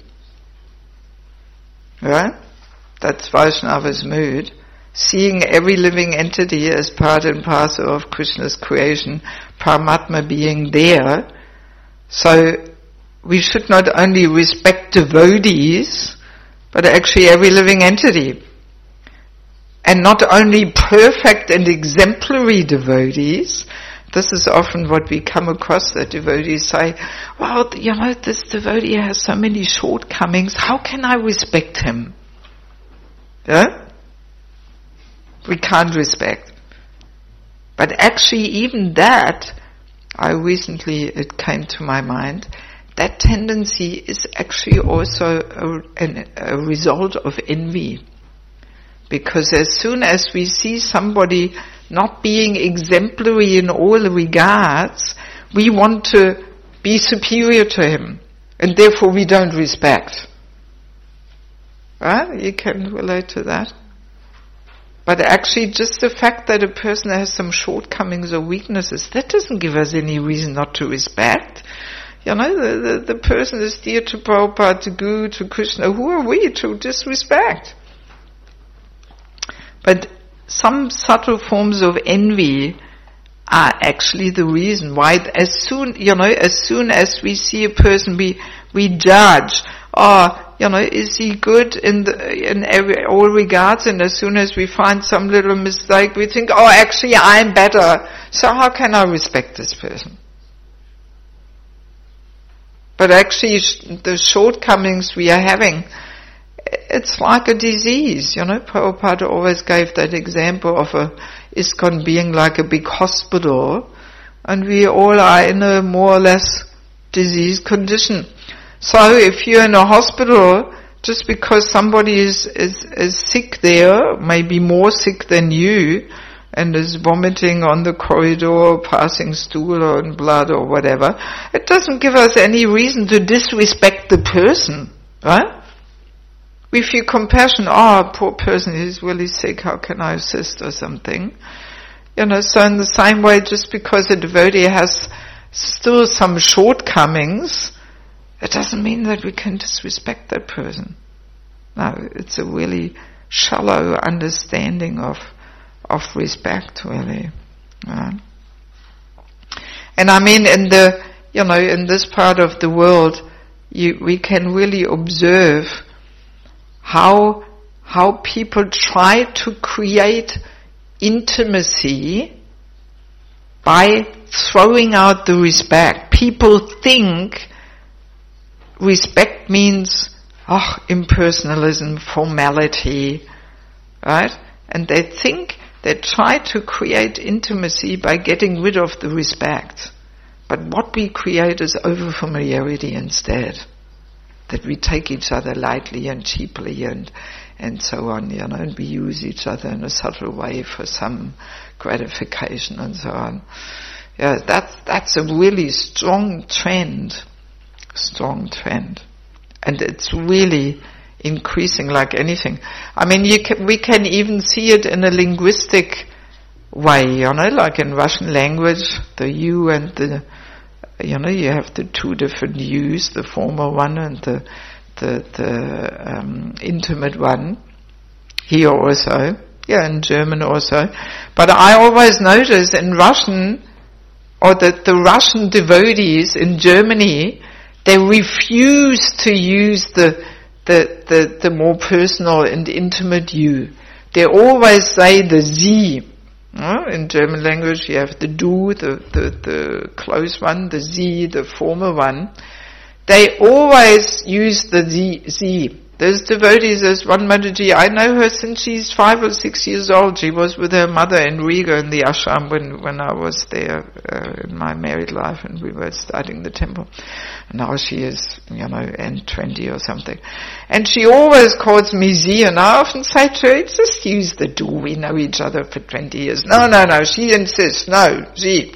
Right? That's Vaishnava's mood. Seeing every living entity as part and parcel of Krishna's creation, Paramatma being there. So, we should not only respect devotees, but actually every living entity. And not only perfect and exemplary devotees. This is often what we come across, that devotees say, well, this devotee has so many shortcomings, how can I respect him? Yeah? We can't respect. But actually even that, it came to my mind, that tendency is actually also a result of envy. Because as soon as we see somebody not being exemplary in all regards, we want to be superior to him, and therefore we don't respect. Right? You can relate to that. But actually just the fact that a person has some shortcomings or weaknesses, that doesn't give us any reason not to respect. The person is dear to Prabhupada, to Guru, to Krishna. Who are we to disrespect? But some subtle forms of envy are actually the reason why as soon as we see a person, we judge, is he good in all regards, and as soon as we find some little mistake, we think, actually I'm better, so how can I respect this person? But actually the shortcomings we are having, it's like a disease, Prabhupada always gave that example of a ISKCON being like a big hospital, and we all are in a more or less disease condition. So if you're in a hospital, just because somebody is sick there, maybe more sick than you, and is vomiting on the corridor, passing stool or blood or whatever, it doesn't give us any reason to disrespect the person, right? We feel compassion. Oh, poor person, he's really sick, how can I assist or something? So in the same way, just because a devotee has still some shortcomings, it doesn't mean that we can disrespect that person. No, it's a really shallow understanding of respect, really. And I mean, in this part of the world, we can really observe how people try to create intimacy by throwing out the respect. People think respect means impersonalism, formality, right? And they try to create intimacy by getting rid of the respect. But what we create is over-familiarity instead. That we take each other lightly and cheaply and so on, and we use each other in a subtle way for some gratification and so on. Yeah, that's a really strong trend. And it's really increasing like anything. I mean, we can even see it in a linguistic way, like in Russian language, the you and the, you have the two different yous, the formal one and the intimate one. Here also, in German also. But I always notice in Russian, or that the Russian devotees in Germany, they refuse to use the more personal and intimate you. They always say the Sie. In German language you have the Du, the close one, the Sie, the formal one. They always use the Sie. There's devotees, there's one Mataji, I know her since she's 5 or 6 years old. She was with her mother in Riga in the ashram when I was there in my married life and we were starting the temple. And now she is, in 20 or something. And she always calls me Sie, and I often say to her, just use the Du, we know each other for 20 years. No, she insists, no, Sie.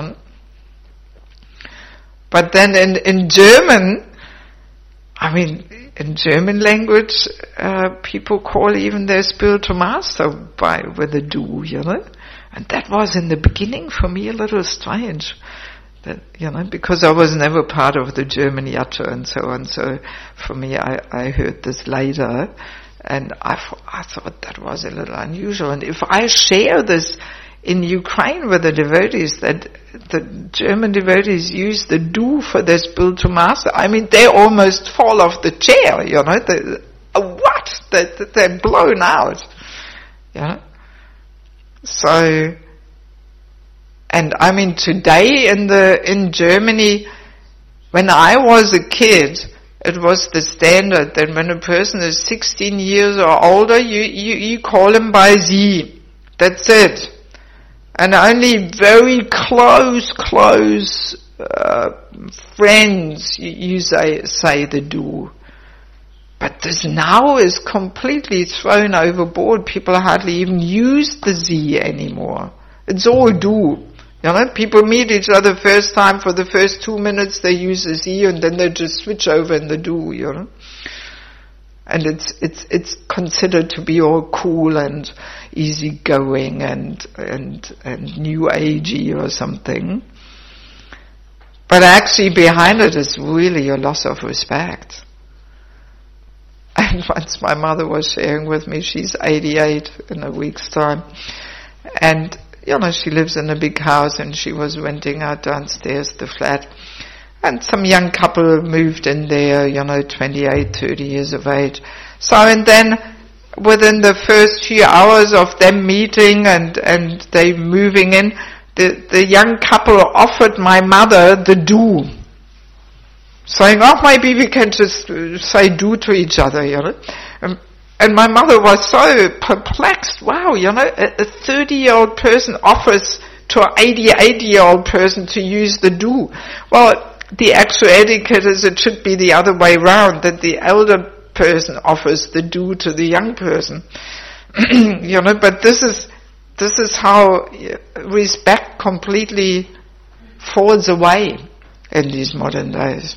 But then in German, I mean, in German language, people call even their spiritual master with a Du, And that was in the beginning for me a little strange. That, because I was never part of the German yatra and so on. So for me, I heard this later. And I thought that was a little unusual. And if I share this in Ukraine with the devotees, that the German devotees use the Du for their spiritual master, I mean, they almost fall off the chair, what? They're blown out, So, and I mean, today in Germany, when I was a kid, it was the standard that when a person is 16 years or older, you call him by Sie. That's it. And only very close friends you say the Du. But this now is completely thrown overboard. People hardly even use the Sie anymore. It's all Du. People meet each other first time, for the first 2 minutes they use the Sie and then they just switch over in the Du, And it's considered to be all cool and easygoing and new agey or something. But actually behind it is really a loss of respect. And once my mother was sharing with me, she's 88 in a week's time. And, she lives in a big house and she was renting out downstairs the flat. And some young couple moved in there, 28, 30 years of age. So, and then within the first few hours of them meeting and they moving in, the young couple offered my mother the Du. Saying, maybe we can just say Du to each other, And my mother was so perplexed. Wow, a 30-year-old person offers to an 88-year-old person to use the Du. Well, the actual etiquette is it should be the other way round, that the elder person offers the Du to the young person. But this this is how respect completely falls away in these modern days.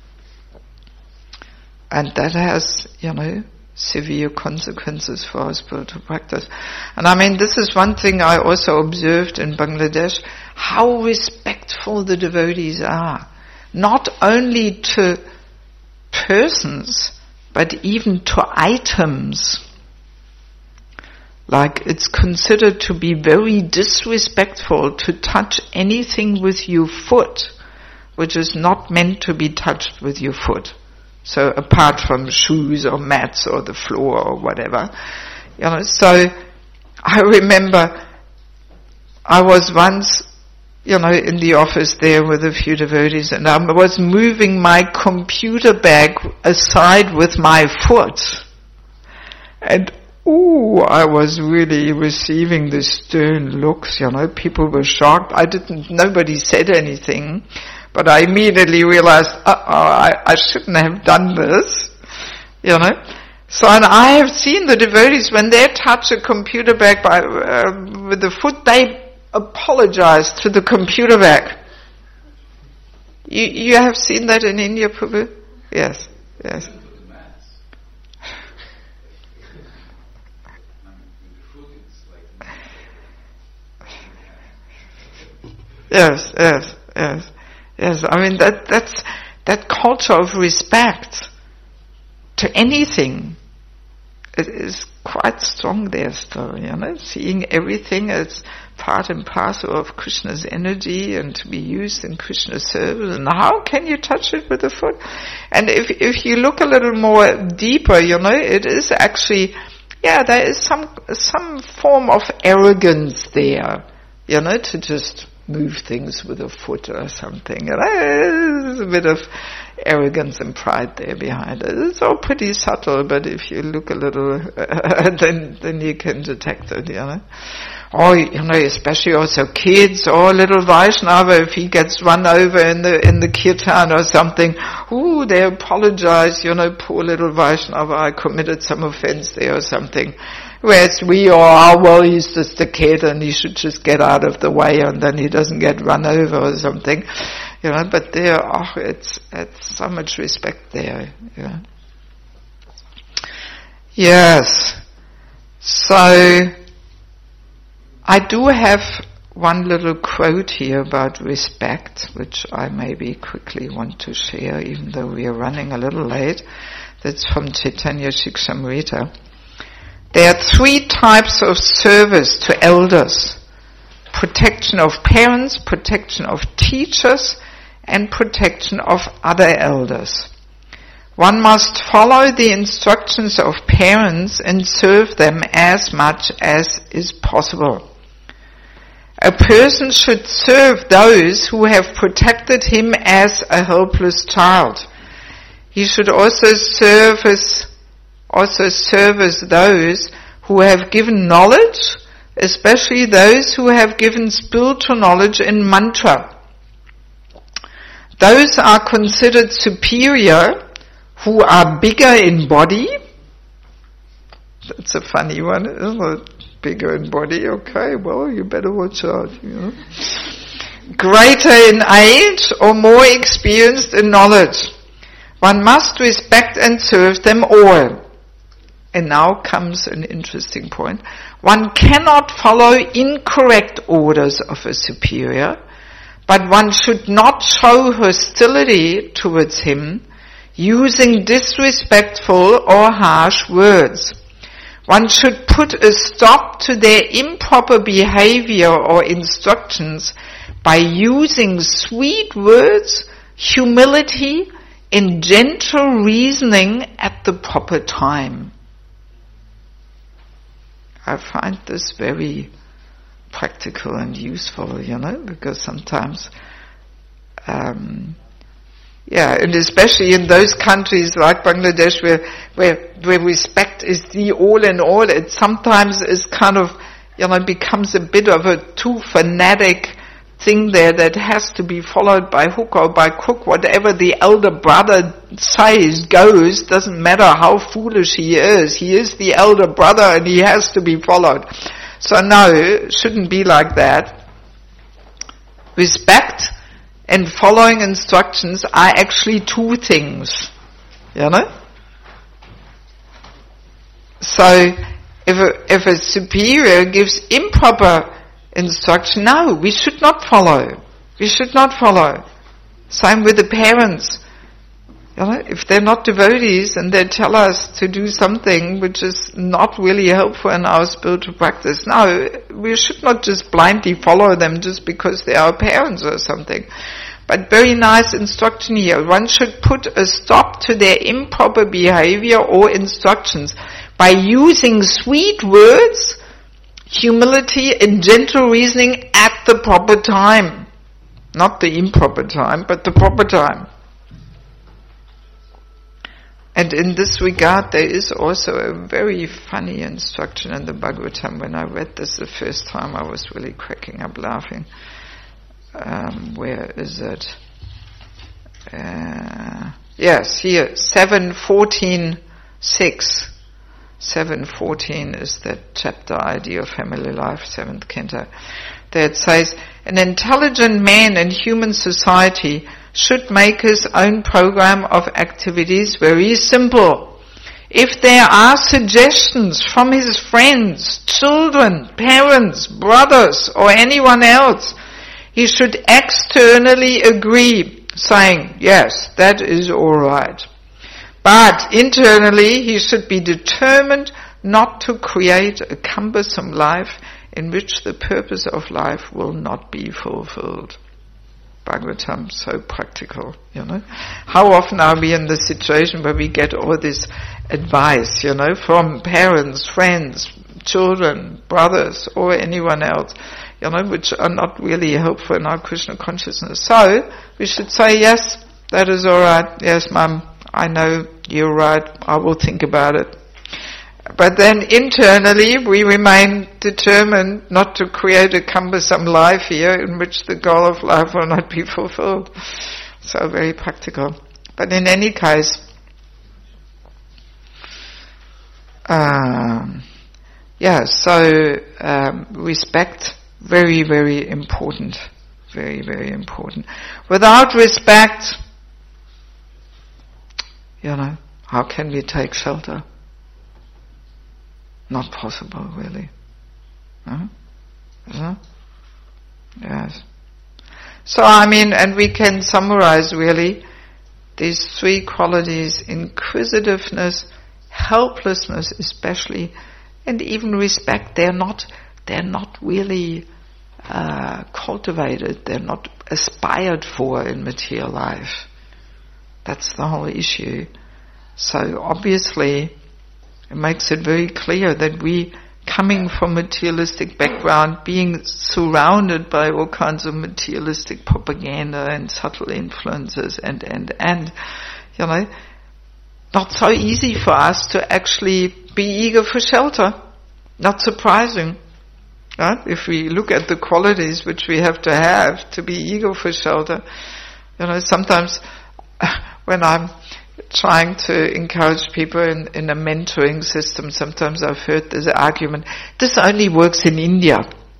And that has, severe consequences for our spiritual practice. And I mean, this is one thing I also observed in Bangladesh, how respectful the devotees are. Not only to persons, but even to items. Like, it's considered to be very disrespectful to touch anything with your foot, which is not meant to be touched with your foot. So apart from shoes or mats or the floor or whatever. So I remember I was once, in the office there with a few devotees, and I was moving my computer bag aside with my foot. And I was really receiving the stern looks, people were shocked. Nobody said anything, but I immediately realized, I shouldn't have done this, So, and I have seen the devotees, when they touch a computer bag with the foot, they apologize to the computer bag. You have seen that in India, Prabhu? Yes. Yes. I mean, that's that culture of respect to anything. It is quite strong there still, seeing everything as part and parcel of Krishna's energy and to be used in Krishna's service. And how can you touch it with the foot? And if you look a little more deeper, it is actually, there is some form of arrogance there, to just move things with a foot or something. There's a bit of arrogance and pride there behind it. It's all pretty subtle, but if you look a little, then you can detect it, Or, especially also kids or little Vaishnava, if he gets run over in the kirtan or something, they apologize, poor little Vaishnava, I committed some offense there or something. Whereas we are, he's just a kid and he should just get out of the way and then he doesn't get run over or something. But there, it's so much respect there. Yes. So, I do have one little quote here about respect, which I maybe quickly want to share, even though we are running a little late. That's from Chaitanya Shikshamrita. There are 3 types of service to elders: protection of parents, protection of teachers, and protection of other elders. One must follow the instructions of parents and serve them as much as is possible. A person should serve those who have protected him as a helpless child. He should also service those who have given knowledge, especially those who have given spiritual knowledge in mantra. Those are considered superior who are bigger in body. That's a funny one, isn't it? Bigger in body, okay, you better watch out, Greater in age or more experienced in knowledge. One must respect and serve them all. And now comes an interesting point. One cannot follow incorrect orders of a superior, but one should not show hostility towards him using disrespectful or harsh words. One should put a stop to their improper behavior or instructions by using sweet words, humility, and gentle reasoning at the proper time. I find this very practical and useful, because sometimes, and especially in those countries like Bangladesh where respect is the all in all, it sometimes is kind of, becomes a bit of a too fanatic thing there that has to be followed by hook or by crook. Whatever the elder brother says goes, doesn't matter how foolish he is the elder brother and he has to be followed. So no, it shouldn't be like that. Respect and following instructions are actually two things. You know? So, if a superior gives improper instruction, no, we should not follow. We should not follow. Same with the parents. You know, if they're not devotees and they tell us to do something which is not really helpful in our spiritual practice, no, we should not just blindly follow them just because they are parents or something. But very nice instruction here. One should put a stop to their improper behavior or instructions by using sweet words, humility and gentle reasoning at the proper time. Not the improper time, but the proper time. And in this regard, there is also a very funny instruction in the Bhagavatam. When I read this the first time, I was really cracking up laughing. Where is it? Yes, here, 7.14.6. 7.14 is that chapter idea of family life, 7th canto. There it says, an intelligent man in human society should make his own program of activities very simple. If there are suggestions from his friends, children, parents, brothers, or anyone else, he should externally agree, saying, yes, that is all right. But internally he should be determined not to create a cumbersome life in which the purpose of life will not be fulfilled. Bhagavatam, so practical, you know. How often are we in the situation where we get all this advice, you know, from parents, friends, children, brothers, or anyone else, you know, which are not really helpful in our Krishna consciousness. So, we should say, yes, that is alright, yes, Mum, I know you're right, I will think about it. But then internally we remain determined not to create a cumbersome life here in which the goal of life will not be fulfilled. So very practical. But in any case, respect, very, very important. Very, very important. Without respect, you know, how can we take shelter? Not possible, really. Huh? Yes. So, I mean, and we can summarize really these three qualities: inquisitiveness, helplessness especially, and even respect. They're not really cultivated. They're not aspired for in material life. That's the whole issue. So obviously, it makes it very clear that we, coming from materialistic background, being surrounded by all kinds of materialistic propaganda and subtle influences and, you know, not so easy for us to actually be eager for shelter. Not surprising. Right? If we look at the qualities which we have to be eager for shelter, you know, sometimes when I'm trying to encourage people in a mentoring system, sometimes I've heard this argument, this only works in India.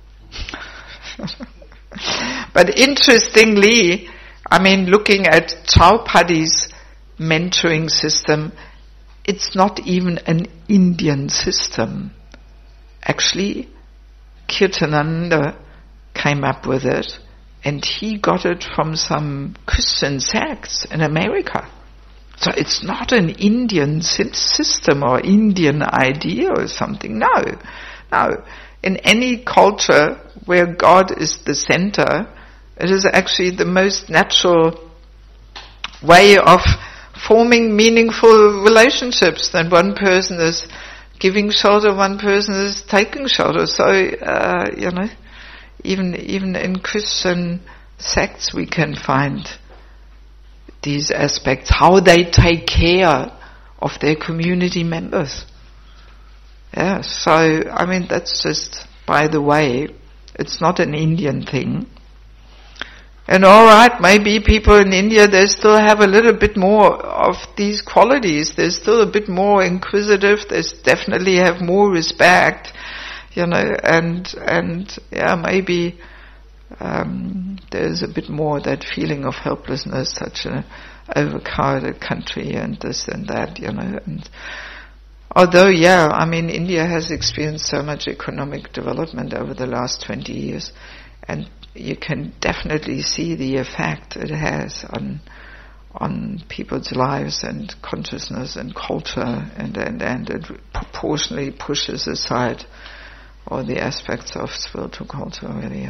But interestingly, I mean, looking at Chaupadi's mentoring system, it's not even an Indian system. Actually, Kirtananda came up with it, and he got it from some Christian sects in America. So it's not an Indian system or Indian idea or something. No. In any culture where God is the center, it is actually the most natural way of forming meaningful relationships. Then one person is giving shelter, one person is taking shelter. So, you know, even in Christian sects we can find these aspects, how they take care of their community members. Yeah, so, I mean, that's just by the way. It's not an Indian thing. And alright, maybe people in India, they still have a little bit more of these qualities. They're still a bit more inquisitive. They definitely have more respect. and maybe there's a bit more that feeling of helplessness, such an overcrowded country and this and that, and although, India has experienced so much economic development over the last 20 years, and you can definitely see the effect it has on people's lives and consciousness and culture, and it proportionally pushes aside all the aspects of spiritual culture, really.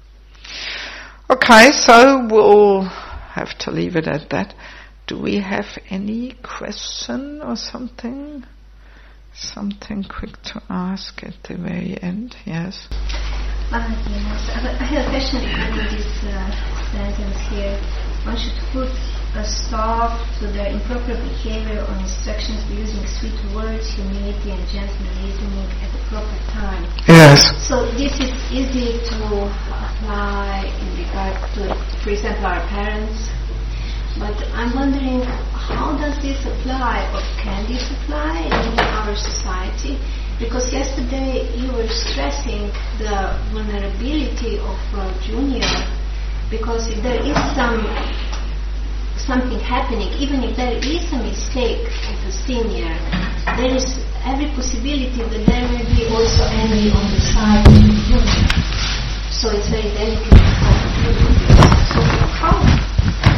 Okay, so we'll have to leave it at that. Do we have any question or something? Something quick to ask at the very end? Yes? Yes. I have a question regarding this sentence here. One should put a stop to their improper behavior or instructions by using sweet words, humility and gentle reasoning at the proper time. Yes. So this is easy to apply in regard to, for example, our parents. But I'm wondering, how does this apply, or can this apply in our society? Because yesterday you were stressing the vulnerability of a junior, because if there is something happening, even if there is a mistake of a senior, there is every possibility that there may be also envy on the side of the junior. So it's very delicate. So how?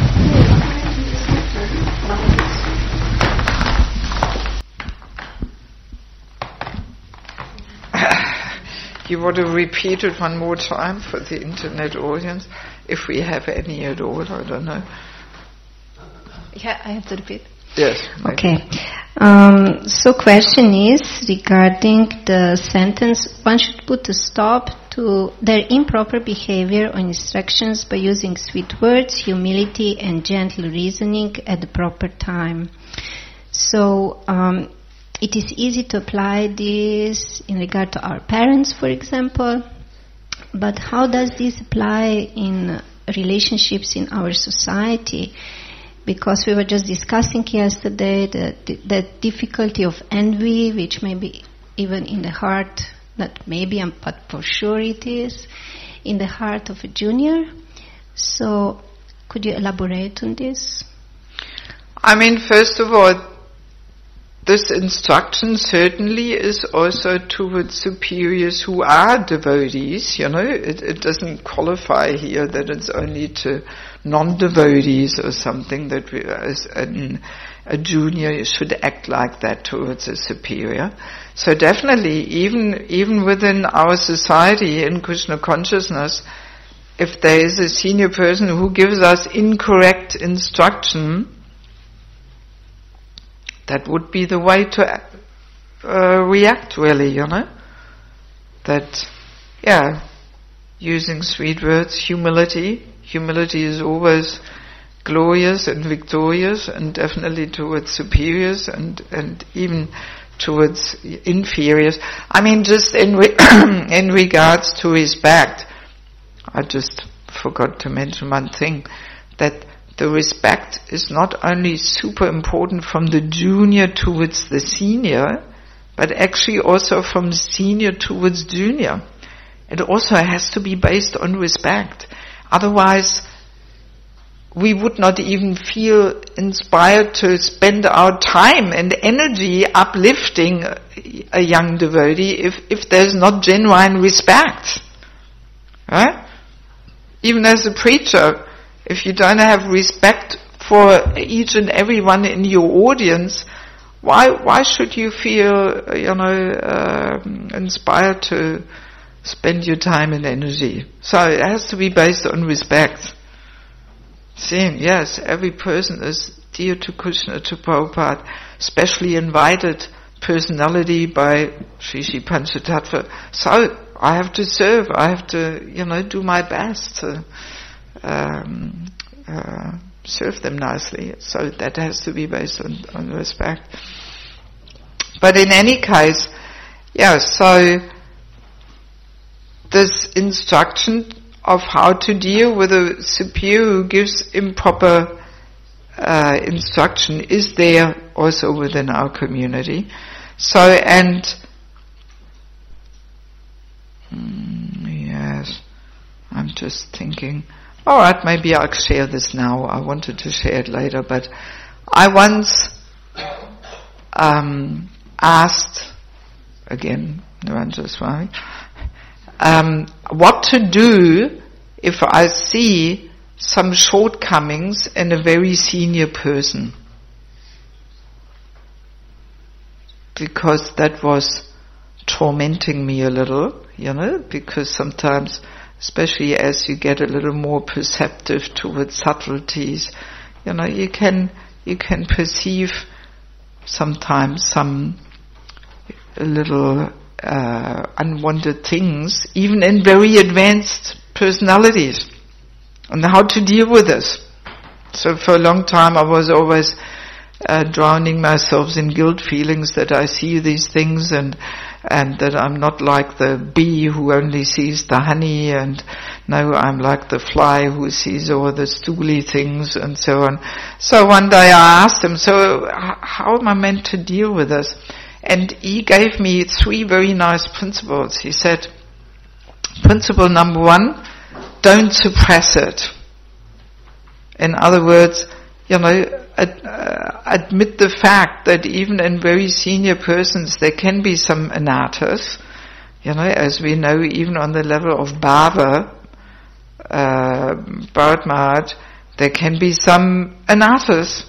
You want to repeat it one more time for the internet audience, if we have any at all, I don't know. Yeah, I have to repeat. Yes. Maybe. Okay. So question is regarding the sentence, one should put a stop to their improper behavior or instructions by using sweet words, humility and gentle reasoning at the proper time. So it is easy to apply this in regard to our parents, for example, but how does this apply in relationships in our society? Because we were just discussing yesterday the difficulty of envy, which may be even in the heart, not maybe, but for sure it is, in the heart of a junior. So could you elaborate on this? First of all, this instruction certainly is also towards superiors who are devotees, It doesn't qualify here that it's only to non-devotees or something, that we, as a junior should act like that towards a superior. So definitely, even within our society in Krishna consciousness, if there is a senior person who gives us incorrect instruction, that would be the way to react, really, That, using sweet words, humility. Humility is always glorious and victorious, and definitely towards superiors and even towards inferiors. Just in regards to respect, I just forgot to mention one thing, that the respect is not only super important from the junior towards the senior, but actually also from senior towards junior. It also has to be based on respect. Otherwise, we would not even feel inspired to spend our time and energy uplifting a young devotee if there's not genuine respect. Right? Even as a preacher, if you don't have respect for each and everyone in your audience, why should you feel, inspired to spend your time and energy? So it has to be based on respect. Seeing, yes, every person is dear to Krishna, to Prabhupada, especially invited personality by Sri Sri Panchatattva. So I have to serve, I have to, do my best to serve them nicely. So that has to be based on respect. But in any case, so this instruction of how to deal with a superior who gives improper instruction is there also within our community. So, and Yes, I'm just thinking. All right, maybe I'll share this now. I wanted to share it later, but I once asked, again, Niranjana Swami, what to do if I see some shortcomings in a very senior person. Because that was tormenting me a little, because sometimes, especially as you get a little more perceptive towards subtleties, you can perceive sometimes some little unwanted things, even in very advanced personalities, and how to deal with this. So for a long time I was always drowning myself in guilt feelings that I see these things and that I'm not like the bee who only sees the honey, and no, I'm like the fly who sees all the stooly things and so on. So one day I asked him, so how am I meant to deal with this? And he gave me 3 very nice principles. He said, principle number 1, don't suppress it. In other words, admit the fact that even in very senior persons there can be some anarthas. As we know, even on the level of Bhava, Bharat Maharaj, there can be some anarthas.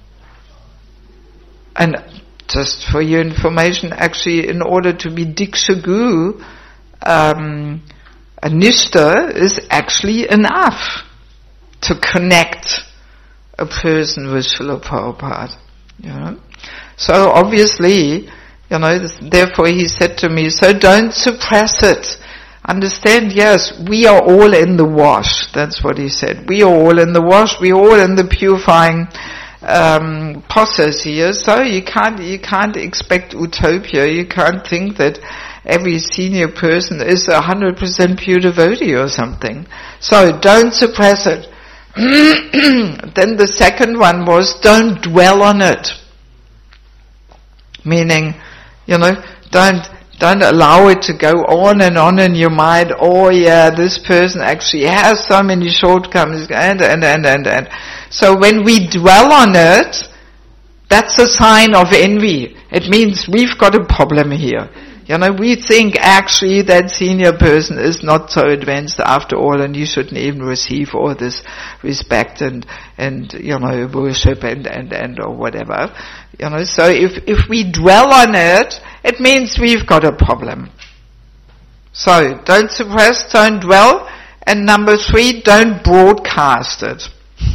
And just for your information, actually, in order to be Diksha Guru, a Nishta is actually enough to connect a person with Srila Prabhupada. So obviously, therefore he said to me, so don't suppress it. Understand, yes, we are all in the wash. That's what he said. We are all in the wash. We are all in the purifying process here. So you can't expect utopia. You can't think that every senior person is 100% pure devotee or something. So don't suppress it. Then the second one was, don't dwell on it. Meaning, don't allow it to go on in your mind. Oh yeah, this person actually has so many shortcomings, and. So when we dwell on it, that's a sign of envy. It means we've got a problem here. We think actually that senior person is not so advanced after all, and you shouldn't even receive all this respect and worship and or whatever. So if we dwell on it, it means we've got a problem. So don't suppress, don't dwell, and number 3, don't broadcast it.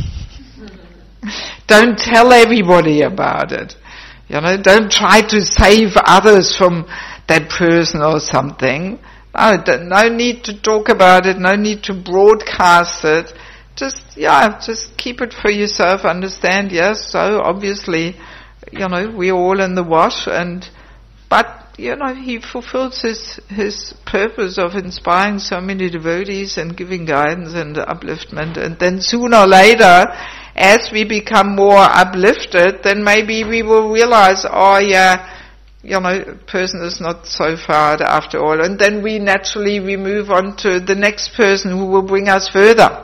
Don't tell everybody about it. Don't try to save others from that person or something. No need to talk about it, no need to broadcast it. Just keep it for yourself, understand, yes, so obviously, we're all in the wash, but he fulfills his purpose of inspiring so many devotees and giving guidance and upliftment, and then sooner or later, as we become more uplifted, then maybe we will realize, person is not so far after all, and then we move on to the next person who will bring us further.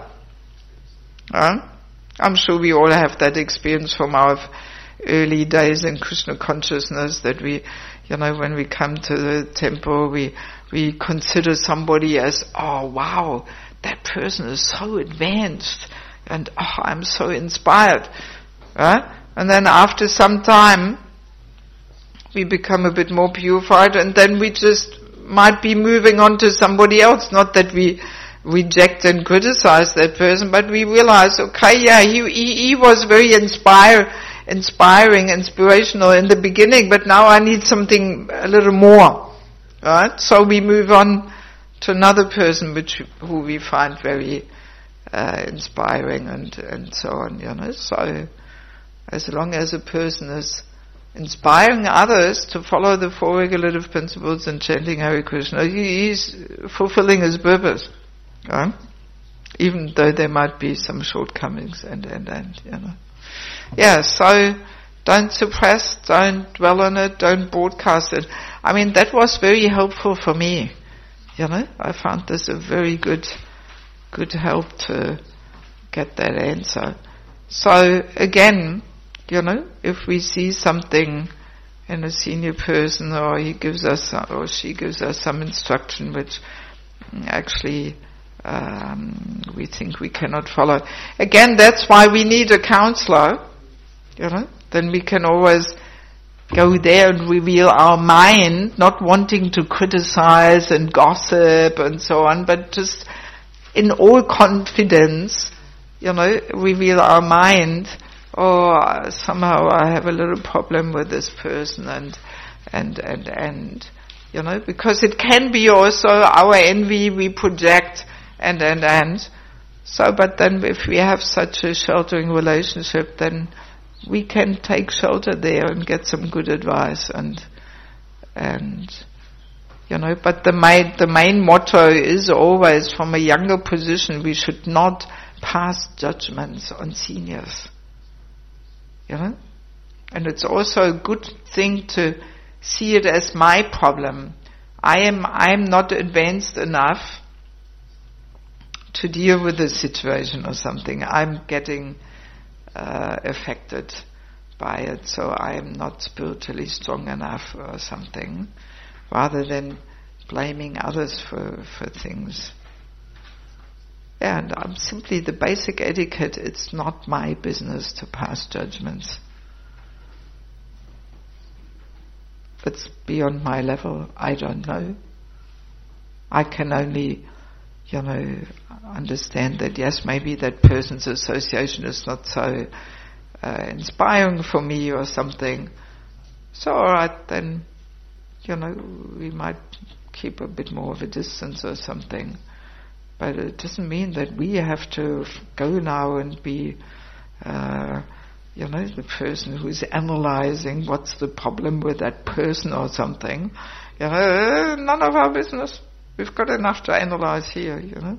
I'm sure we all have that experience from our early days in Krishna consciousness, that we, when we come to the temple, we consider somebody as, oh wow, that person is so advanced, and I'm so inspired. And then after some time, we become a bit more purified, and then we just might be moving on to somebody else. Not that we reject and criticize that person, but we realize, okay, yeah, he was very inspiring, inspirational in the beginning, but now I need something a little more. Right? So we move on to another person who we find very inspiring and so on. So as long as a person is inspiring others to follow the 4 regulative principles and chanting Hare Krishna, he's fulfilling his purpose. Right? Even though there might be some shortcomings and. Yeah, so don't suppress, don't dwell on it, don't broadcast it. I mean, that was very helpful for me. I found this a very good help to get that answer. So again, if we see something in a senior person, or he gives us or she gives us some instruction which actually we think we cannot follow, again, that's why we need a counselor. Then we can always go there and reveal our mind, not wanting to criticize and gossip and so on, but just in all confidence, reveal our mind. Oh, somehow I have a little problem with this person, and because it can be also our envy we project, and. So, but then if we have such a sheltering relationship, then we can take shelter there and get some good advice, and but the main motto is always, from a younger position, we should not pass judgments on seniors. And it's also a good thing to see it as my problem. I am not advanced enough to deal with the situation or something. I'm getting affected by it, so I am not spiritually strong enough or something, rather than blaming others for things. And I'm simply, the basic etiquette, it's not my business to pass judgments. It's beyond my level. I don't know. I can only, understand that, yes, maybe that person's association is not so inspiring for me or something. So, alright, then, we might keep a bit more of a distance or something. But it doesn't mean that we have to go now and be, the person who's analyzing what's the problem with that person or something. None of our business. We've got enough to analyze here,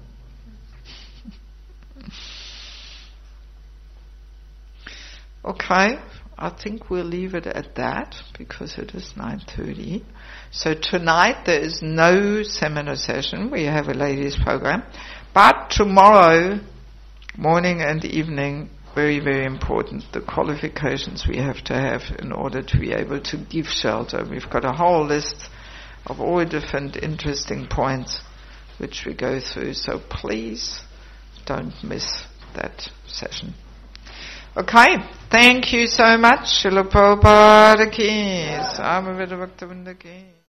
Okay, I think we'll leave it at that, because it is 9:30. So tonight there is no seminar session. We have a ladies program. But tomorrow morning and evening, very, very important, the qualifications we have to have in order to be able to give shelter. We've got a whole list of all different interesting points which we go through. So please don't miss that session. Okay, thank you so much. Srila Prabhupada ki, Swami Vivekananda ki.